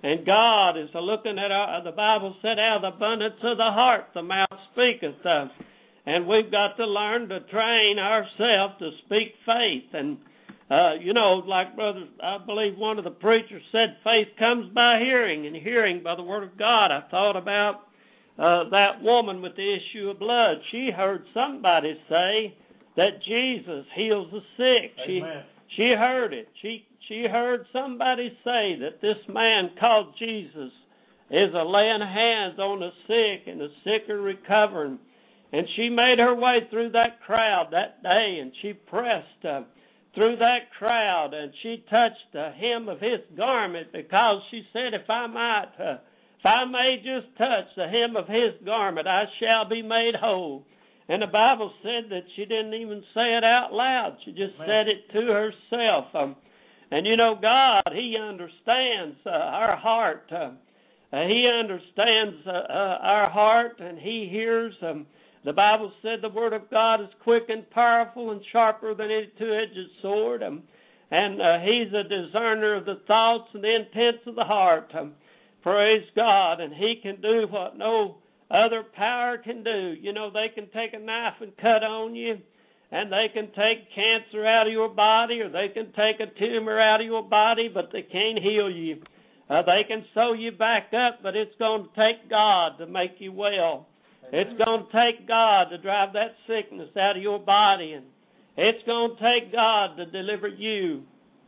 And God is looking at our, the Bible said, out of the abundance of the heart, the mouth speaketh. Uh, and we've got to learn to train ourselves to speak faith. And, uh, you know, like brother, I believe one of the preachers said, faith comes by hearing, and hearing by the word of God. I thought about uh, that woman with the issue of blood. She heard somebody say that Jesus heals the sick. Amen. She she heard it. She she heard somebody say that this man called Jesus is a laying hands on the sick, and the sick are recovering. And she made her way through that crowd that day, and she pressed uh, through that crowd, and she touched the hem of his garment, because she said, if I might, uh, if I may just touch the hem of his garment, I shall be made whole. And the Bible said that she didn't even say it out loud. She just Man. said it to herself. Um, and, you know, God, He understands uh, our heart. Uh, uh, he understands uh, uh, our heart, and He hears. Um, the Bible said the Word of God is quick and powerful and sharper than any two-edged sword. Um, and uh, He's a discerner of the thoughts and the intents of the heart. Um, praise God. And He can do what no other power can do. You know, they can take a knife and cut on you, and they can take cancer out of your body, or they can take a tumor out of your body, but they can't heal you. Uh, they can sew you back up, but it's going to take God to make you well. It's going to take God to drive that sickness out of your body, and it's going to take God to deliver you.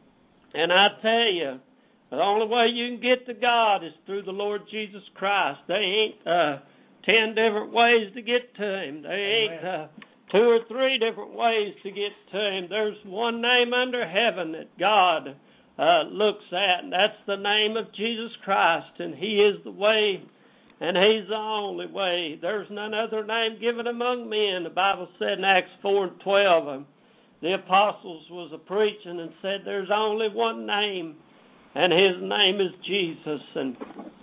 And I tell you, the only way you can get to God is through the Lord Jesus Christ. They ain't uh, ten different ways to get to Him. They ain't uh, two or three different ways to get to Him. There's one name under heaven that God uh, looks at, and that's the name of Jesus Christ, and He is the way, and He's the only way. There's none other name given among men. The Bible said in Acts four and twelve, um, the apostles was a preaching and said there's only one name, and His name is Jesus. And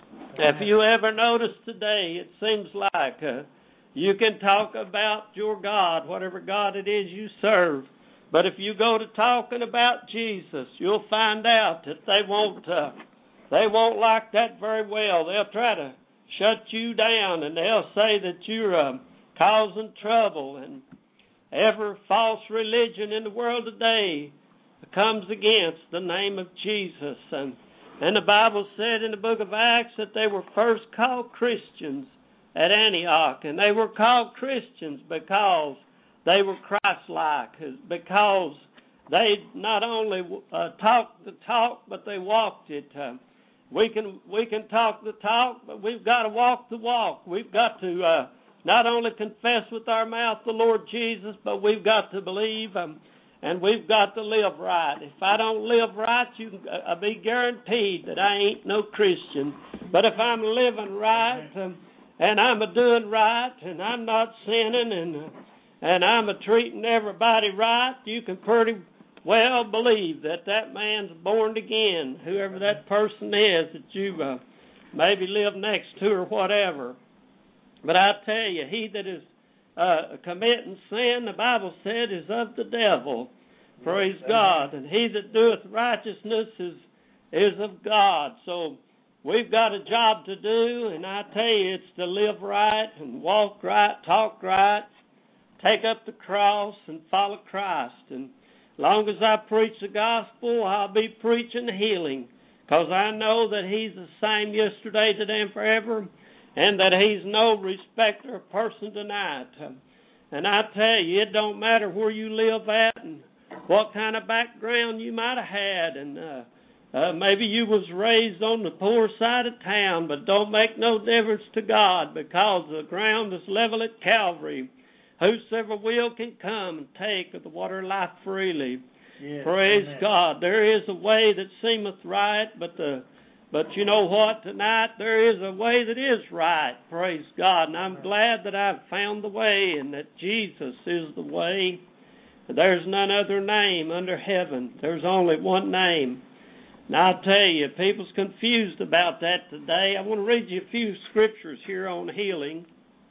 if you ever notice today, it seems like uh, you can talk about your God, whatever God it is you serve. But if you go to talking about Jesus, you'll find out that they won't uh, they won't like that very well. They'll try to shut you down, and they'll say that you're uh, causing trouble. And every false religion in the world today comes against the name of Jesus. And And the Bible said in the book of Acts that they were first called Christians at Antioch. And they were called Christians because they were Christ-like, because they not only uh, talked the talk, but they walked it. Uh, we can we can talk the talk, but we've got to walk the walk. We've got to uh, not only confess with our mouth the Lord Jesus, but we've got to believe um, and we've got to live right. If I don't live right, you can uh, be guaranteed that I ain't no Christian. But if I'm living right, um, and I'm a doing right, and I'm not sinning, and uh, and I'm a treating everybody right, you can pretty well believe that that man's born again, whoever that person is that you uh, maybe live next to or whatever. But I tell you, he that is Uh, committing sin, the Bible said, is of the devil. Praise yes, God. And he that doeth righteousness is is of God. So we've got a job to do, and I tell you, it's to live right and walk right, talk right, take up the cross and follow Christ. And as long as I preach the gospel, I'll be preaching healing, because I know that He's the same yesterday, today, and forever, and that He's no respecter of person tonight. And I tell you, it don't matter where you live at and what kind of background you might have had. And uh, uh, maybe you was raised on the poor side of town, but don't make no difference to God, because the ground is level at Calvary. Whosoever will can come and take of the water of life freely. Yes, praise amen. God. There is a way that seemeth right, but the But you know what? Tonight there is a way that is right. Praise God. And I'm glad that I've found the way, and that Jesus is the way. There's none other name under heaven. There's only one name. And I'll tell you, people's confused about that today. I want to read you a few scriptures here on healing.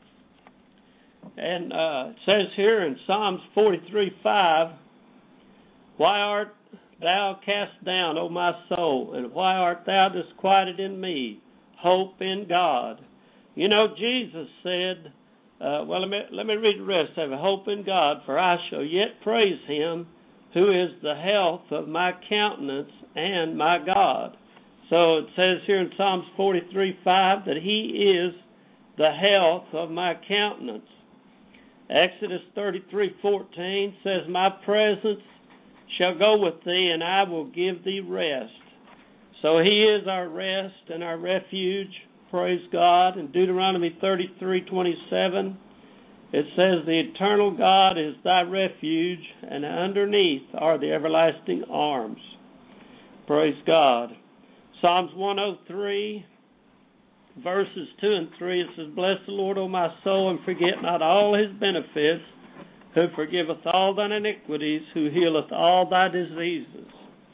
And uh, it says here in Psalms forty-three five, Why art thou cast down, O my soul? And why art thou disquieted in me? Hope in God. You know, Jesus said, uh, well, let me, let me read the rest of it. Hope in God, for I shall yet praise him who is the health of my countenance and my God. So it says here in Psalms forty-three five that he is the health of my countenance. Exodus thirty-three fourteen says, my presence shall go with thee, and I will give thee rest. So he is our rest and our refuge. Praise God. In Deuteronomy thirty-three twenty-seven, it says, the eternal God is thy refuge, and underneath are the everlasting arms. Praise God. Psalms one oh three, verses two and three, it says, bless the Lord, O my soul, and forget not all his benefits, who forgiveth all thine iniquities, who healeth all thy diseases.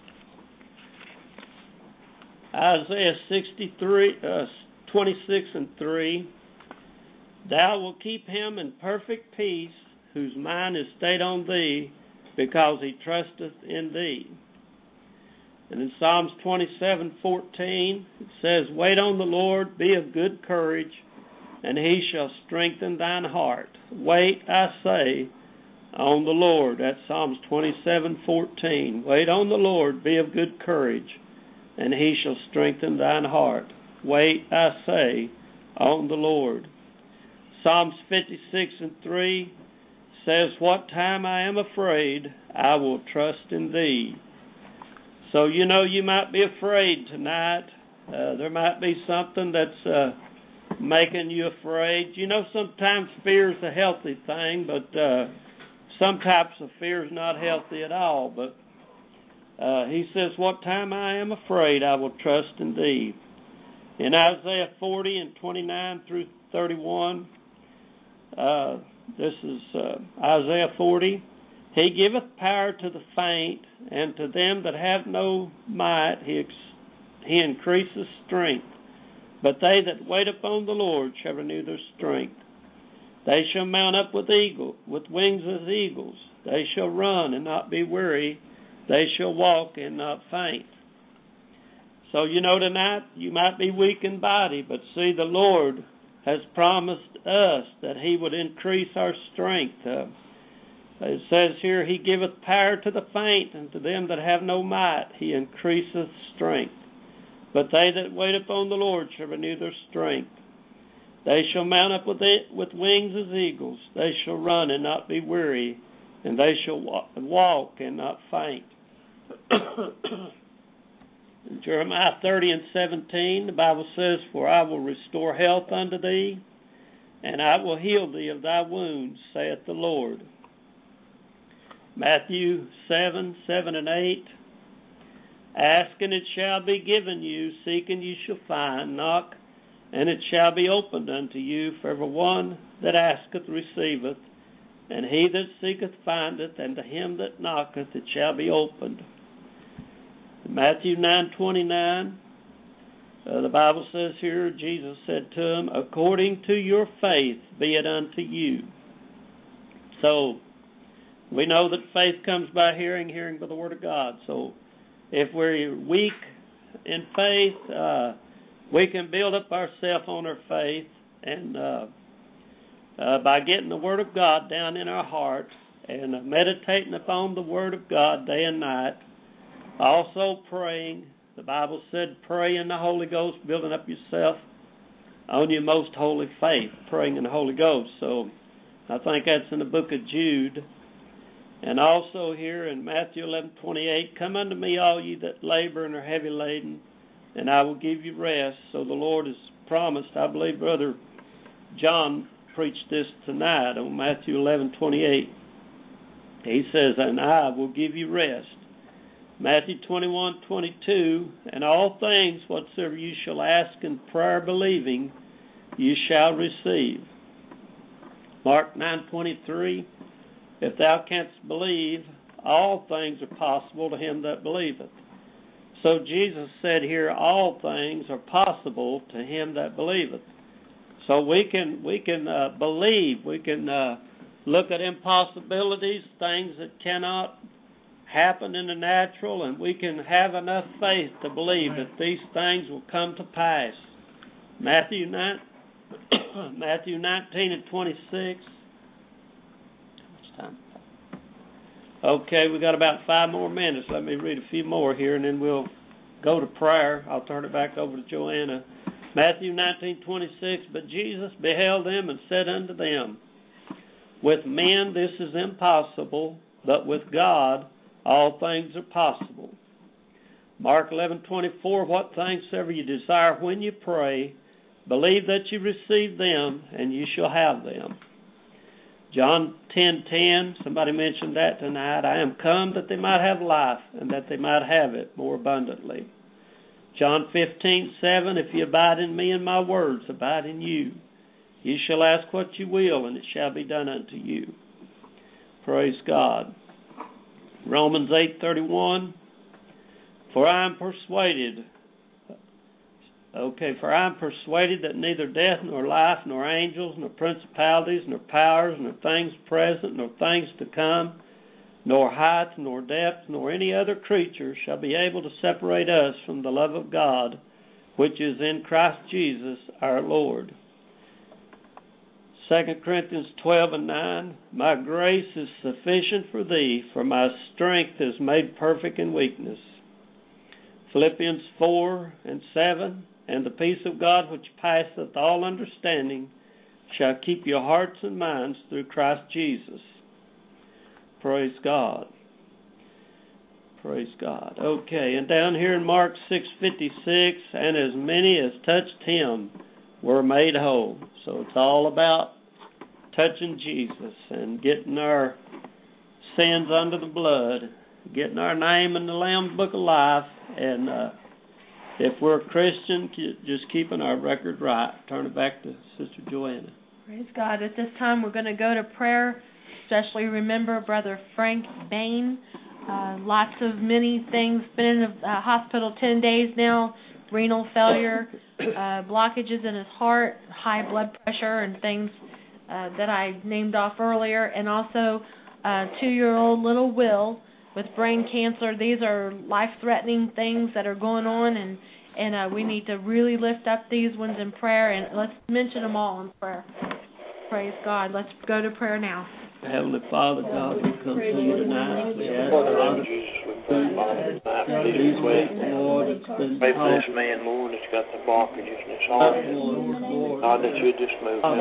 Isaiah sixty-three, uh, twenty-six and three, thou wilt keep him in perfect peace, whose mind is stayed on thee, because he trusteth in thee. And in Psalms twenty-seven fourteen, it says, wait on the Lord, be of good courage, and he shall strengthen thine heart. Wait, I say, on the Lord. That's Psalms twenty-seven fourteen. Wait on the Lord, be of good courage, and he shall strengthen thine heart. Wait, I say, on the Lord. Psalms fifty-six and three says, what time I am afraid, I will trust in thee. So, you know, you might be afraid tonight. Uh, there might be something that's uh, making you afraid. You know, sometimes fear is a healthy thing, but uh, some types of fear is not healthy at all. But uh, he says, what time I am afraid, I will trust in thee. In Isaiah forty and twenty-nine through thirty-one, uh, this is uh, Isaiah forty. He giveth power to the faint, and to them that have no might he, ex- he increaseth strength. But they that wait upon the Lord shall renew their strength. They shall mount up with eagle, with wings as eagles. They shall run and not be weary. They shall walk and not faint. So, you know, tonight you might be weak in body, but see, the Lord has promised us that he would increase our strength. Uh, It says here, he giveth power to the faint, and to them that have no might he increaseth strength. But they that wait upon the Lord shall renew their strength. They shall mount up with, it, with wings as eagles. They shall run and not be weary, and they shall walk, walk and not faint. In Jeremiah thirty and seventeen, the Bible says, for I will restore health unto thee, and I will heal thee of thy wounds, saith the Lord. Matthew seven, seven and eight, ask and it shall be given you, seek and you shall find, knock and it shall be opened unto you. For every one that asketh receiveth, and he that seeketh findeth, and to him that knocketh it shall be opened. Matthew nine twenty-nine, uh, the Bible says here, Jesus said to him, according to your faith be it unto you. So, we know that faith comes by hearing, hearing by the Word of God. So if we're weak in faith, uh, we can build up ourselves on our faith, and uh, uh, by getting the Word of God down in our heart and uh, meditating upon the Word of God day and night. Also praying. The Bible said pray in the Holy Ghost, building up yourself on your most holy faith, praying in the Holy Ghost. So I think that's in the book of Jude. And also here in Matthew eleven twenty-eight, come unto me, all ye that labor and are heavy laden, and I will give you rest. So the Lord has promised. I believe Brother John preached this tonight on Matthew eleven twenty-eight. He says, and I will give you rest. Matthew twenty-one twenty-two, and all things whatsoever you shall ask in prayer believing, you shall receive. Mark nine twenty-three, if thou canst believe, all things are possible to him that believeth. So Jesus said here, all things are possible to him that believeth. So we can we can uh, believe, we can uh, look at impossibilities, things that cannot happen in the natural, and we can have enough faith to believe that these things will come to pass. Matthew nine, Matthew nineteen and twenty-six. How much time? Okay, we got about five more minutes. Let me read a few more here, and then we'll go to prayer. I'll turn it back over to Joanna. Matthew nineteen twenty-six. But Jesus beheld them and said unto them, with men this is impossible, but with God all things are possible. Mark eleven twenty-four. What things soever you desire when you pray, believe that you receive them, and you shall have them. John ten ten. Somebody mentioned that tonight. I am come that they might have life, and that they might have it more abundantly. John fifteen seven. If you abide in me and my words abide in you, you shall ask what you will, and it shall be done unto you. Praise God. Romans eight thirty-one. For I am persuaded, okay, for I am persuaded that neither death, nor life, nor angels, nor principalities, nor powers, nor things present, nor things to come, nor height, nor depth, nor any other creature shall be able to separate us from the love of God, which is in Christ Jesus our Lord. Second Corinthians twelve and nine. My grace is sufficient for thee, for my strength is made perfect in weakness. Philippians four and seven. And the peace of God which passeth all understanding shall keep your hearts and minds through Christ Jesus. Praise God. Praise God. Okay, and down here in Mark six fifty-six, and as many as touched him were made whole. So it's all about touching Jesus and getting our sins under the blood, getting our name in the Lamb's Book of Life, and uh, if we're a Christian, just keeping our record right. Turn it back to Sister Joanna. Praise God. At this time, we're going to go to prayer, especially remember Brother Frank Bain. Uh, lots of many things. Been in the uh, hospital ten days now. Renal failure, uh, blockages in his heart, high blood pressure, and things uh, that I named off earlier. And also uh, two-year-old little Will with brain cancer. These are life-threatening things that are going on, and, and uh, we need to really lift up these ones in prayer, and let's mention them all in prayer. Praise God. Let's go to prayer now. Heavenly Father, God, we come to you tonight. We ask, Father, please wait, Lord. It's been pray for this man, Lord, that's got the blockages in his heart. God, that you just move him.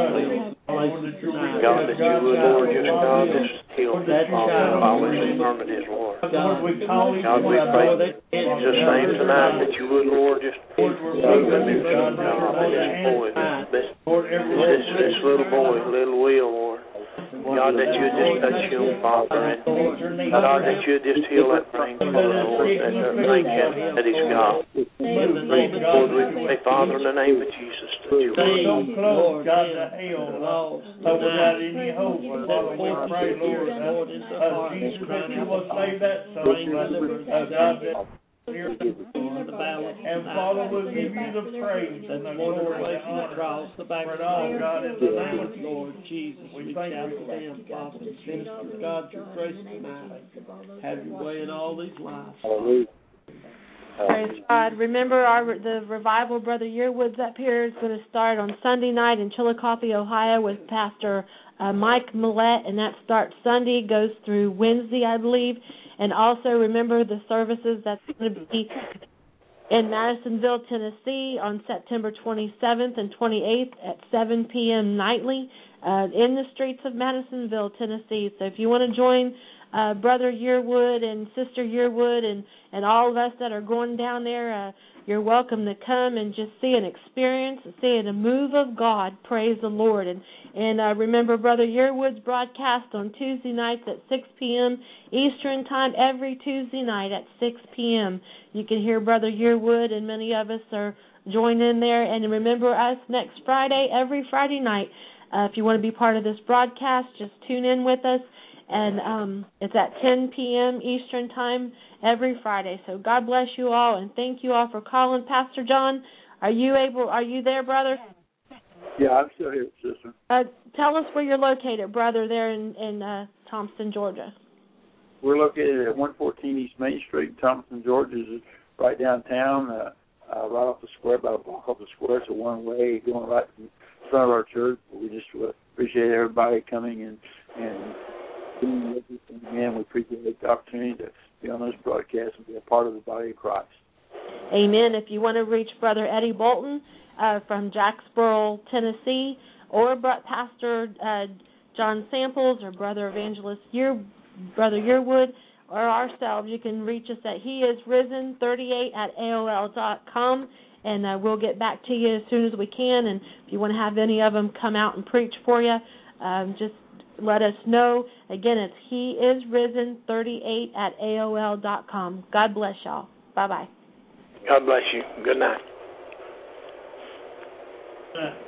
God, that you would, Lord, just God, just heal all his infirmities, Lord. God, we pray in Jesus' name tonight that you would, Lord, just move him into God, this boy, this, this, this little boy, little Will, Lord. God, that you just touch him, Father, and God, that you just heal that brain tumor, Lord, and the thing that he's got. Lord, we pray, Father, in the name of Jesus, that you so close, God, to hell, but without any hope. Father, we pray, Lord, uh, Jesus, that you will save that soul, uh, God, that here and Father, we'll give you the praise and the glory and honor for it all, God, in the name of Lord Jesus. We thank you for them, Father. Minister, God, your grace tonight. Have your way in all these lives. Praise God. Remember, our the revival, Brother Yearwood's up here, is going to start on Sunday night in Chillicothe, Ohio, with Pastor uh, Mike Millett, and that starts Sunday, goes through Wednesday, I believe. And also remember the services that's going to be in Madisonville, Tennessee on September twenty-seventh and twenty-eighth at seven p.m. nightly uh, in the streets of Madisonville, Tennessee. So if you want to join uh, Brother Yearwood and Sister Yearwood and, and all of us that are going down there, uh, you're welcome to come and just see an experience, see a move of God. Praise the Lord. And And uh, remember Brother Yearwood's broadcast on Tuesday nights at six p.m. Eastern Time, every Tuesday night at six p.m. You can hear Brother Yearwood, and many of us are joining there. And remember us next Friday, every Friday night. Uh, if you want to be part of this broadcast, just tune in with us. And um, it's at ten p.m. Eastern Time every Friday. So God bless you all, and thank you all for calling. Pastor John, are you able? Are you there, brother? Yeah, I'm still here, sister. Uh, tell us where you're located, brother, there in, in uh, Thompson, Georgia. we're located at one fourteen East Main Street in Thompson, Georgia. Is right downtown, uh, uh, right off the square, about a block off the square. It's a one-way going right in front of our church. We just appreciate everybody coming and and doing with us. And again, we appreciate the opportunity to be on this broadcast and be a part of the body of Christ. Amen. If you want to reach Brother Eddie Bolton uh, from Jacksboro, Tennessee, or Pastor uh, John Samples or Brother Evangelist Year, Brother Yearwood, or ourselves, you can reach us at he is risen thirty-eight at A O L dot com, and uh, we'll get back to you as soon as we can. And if you want to have any of them come out and preach for you, um, just let us know. Again, it's he is risen thirty-eight at A O L dot com. God bless y'all. Bye-bye. God bless you. Good night. Uh.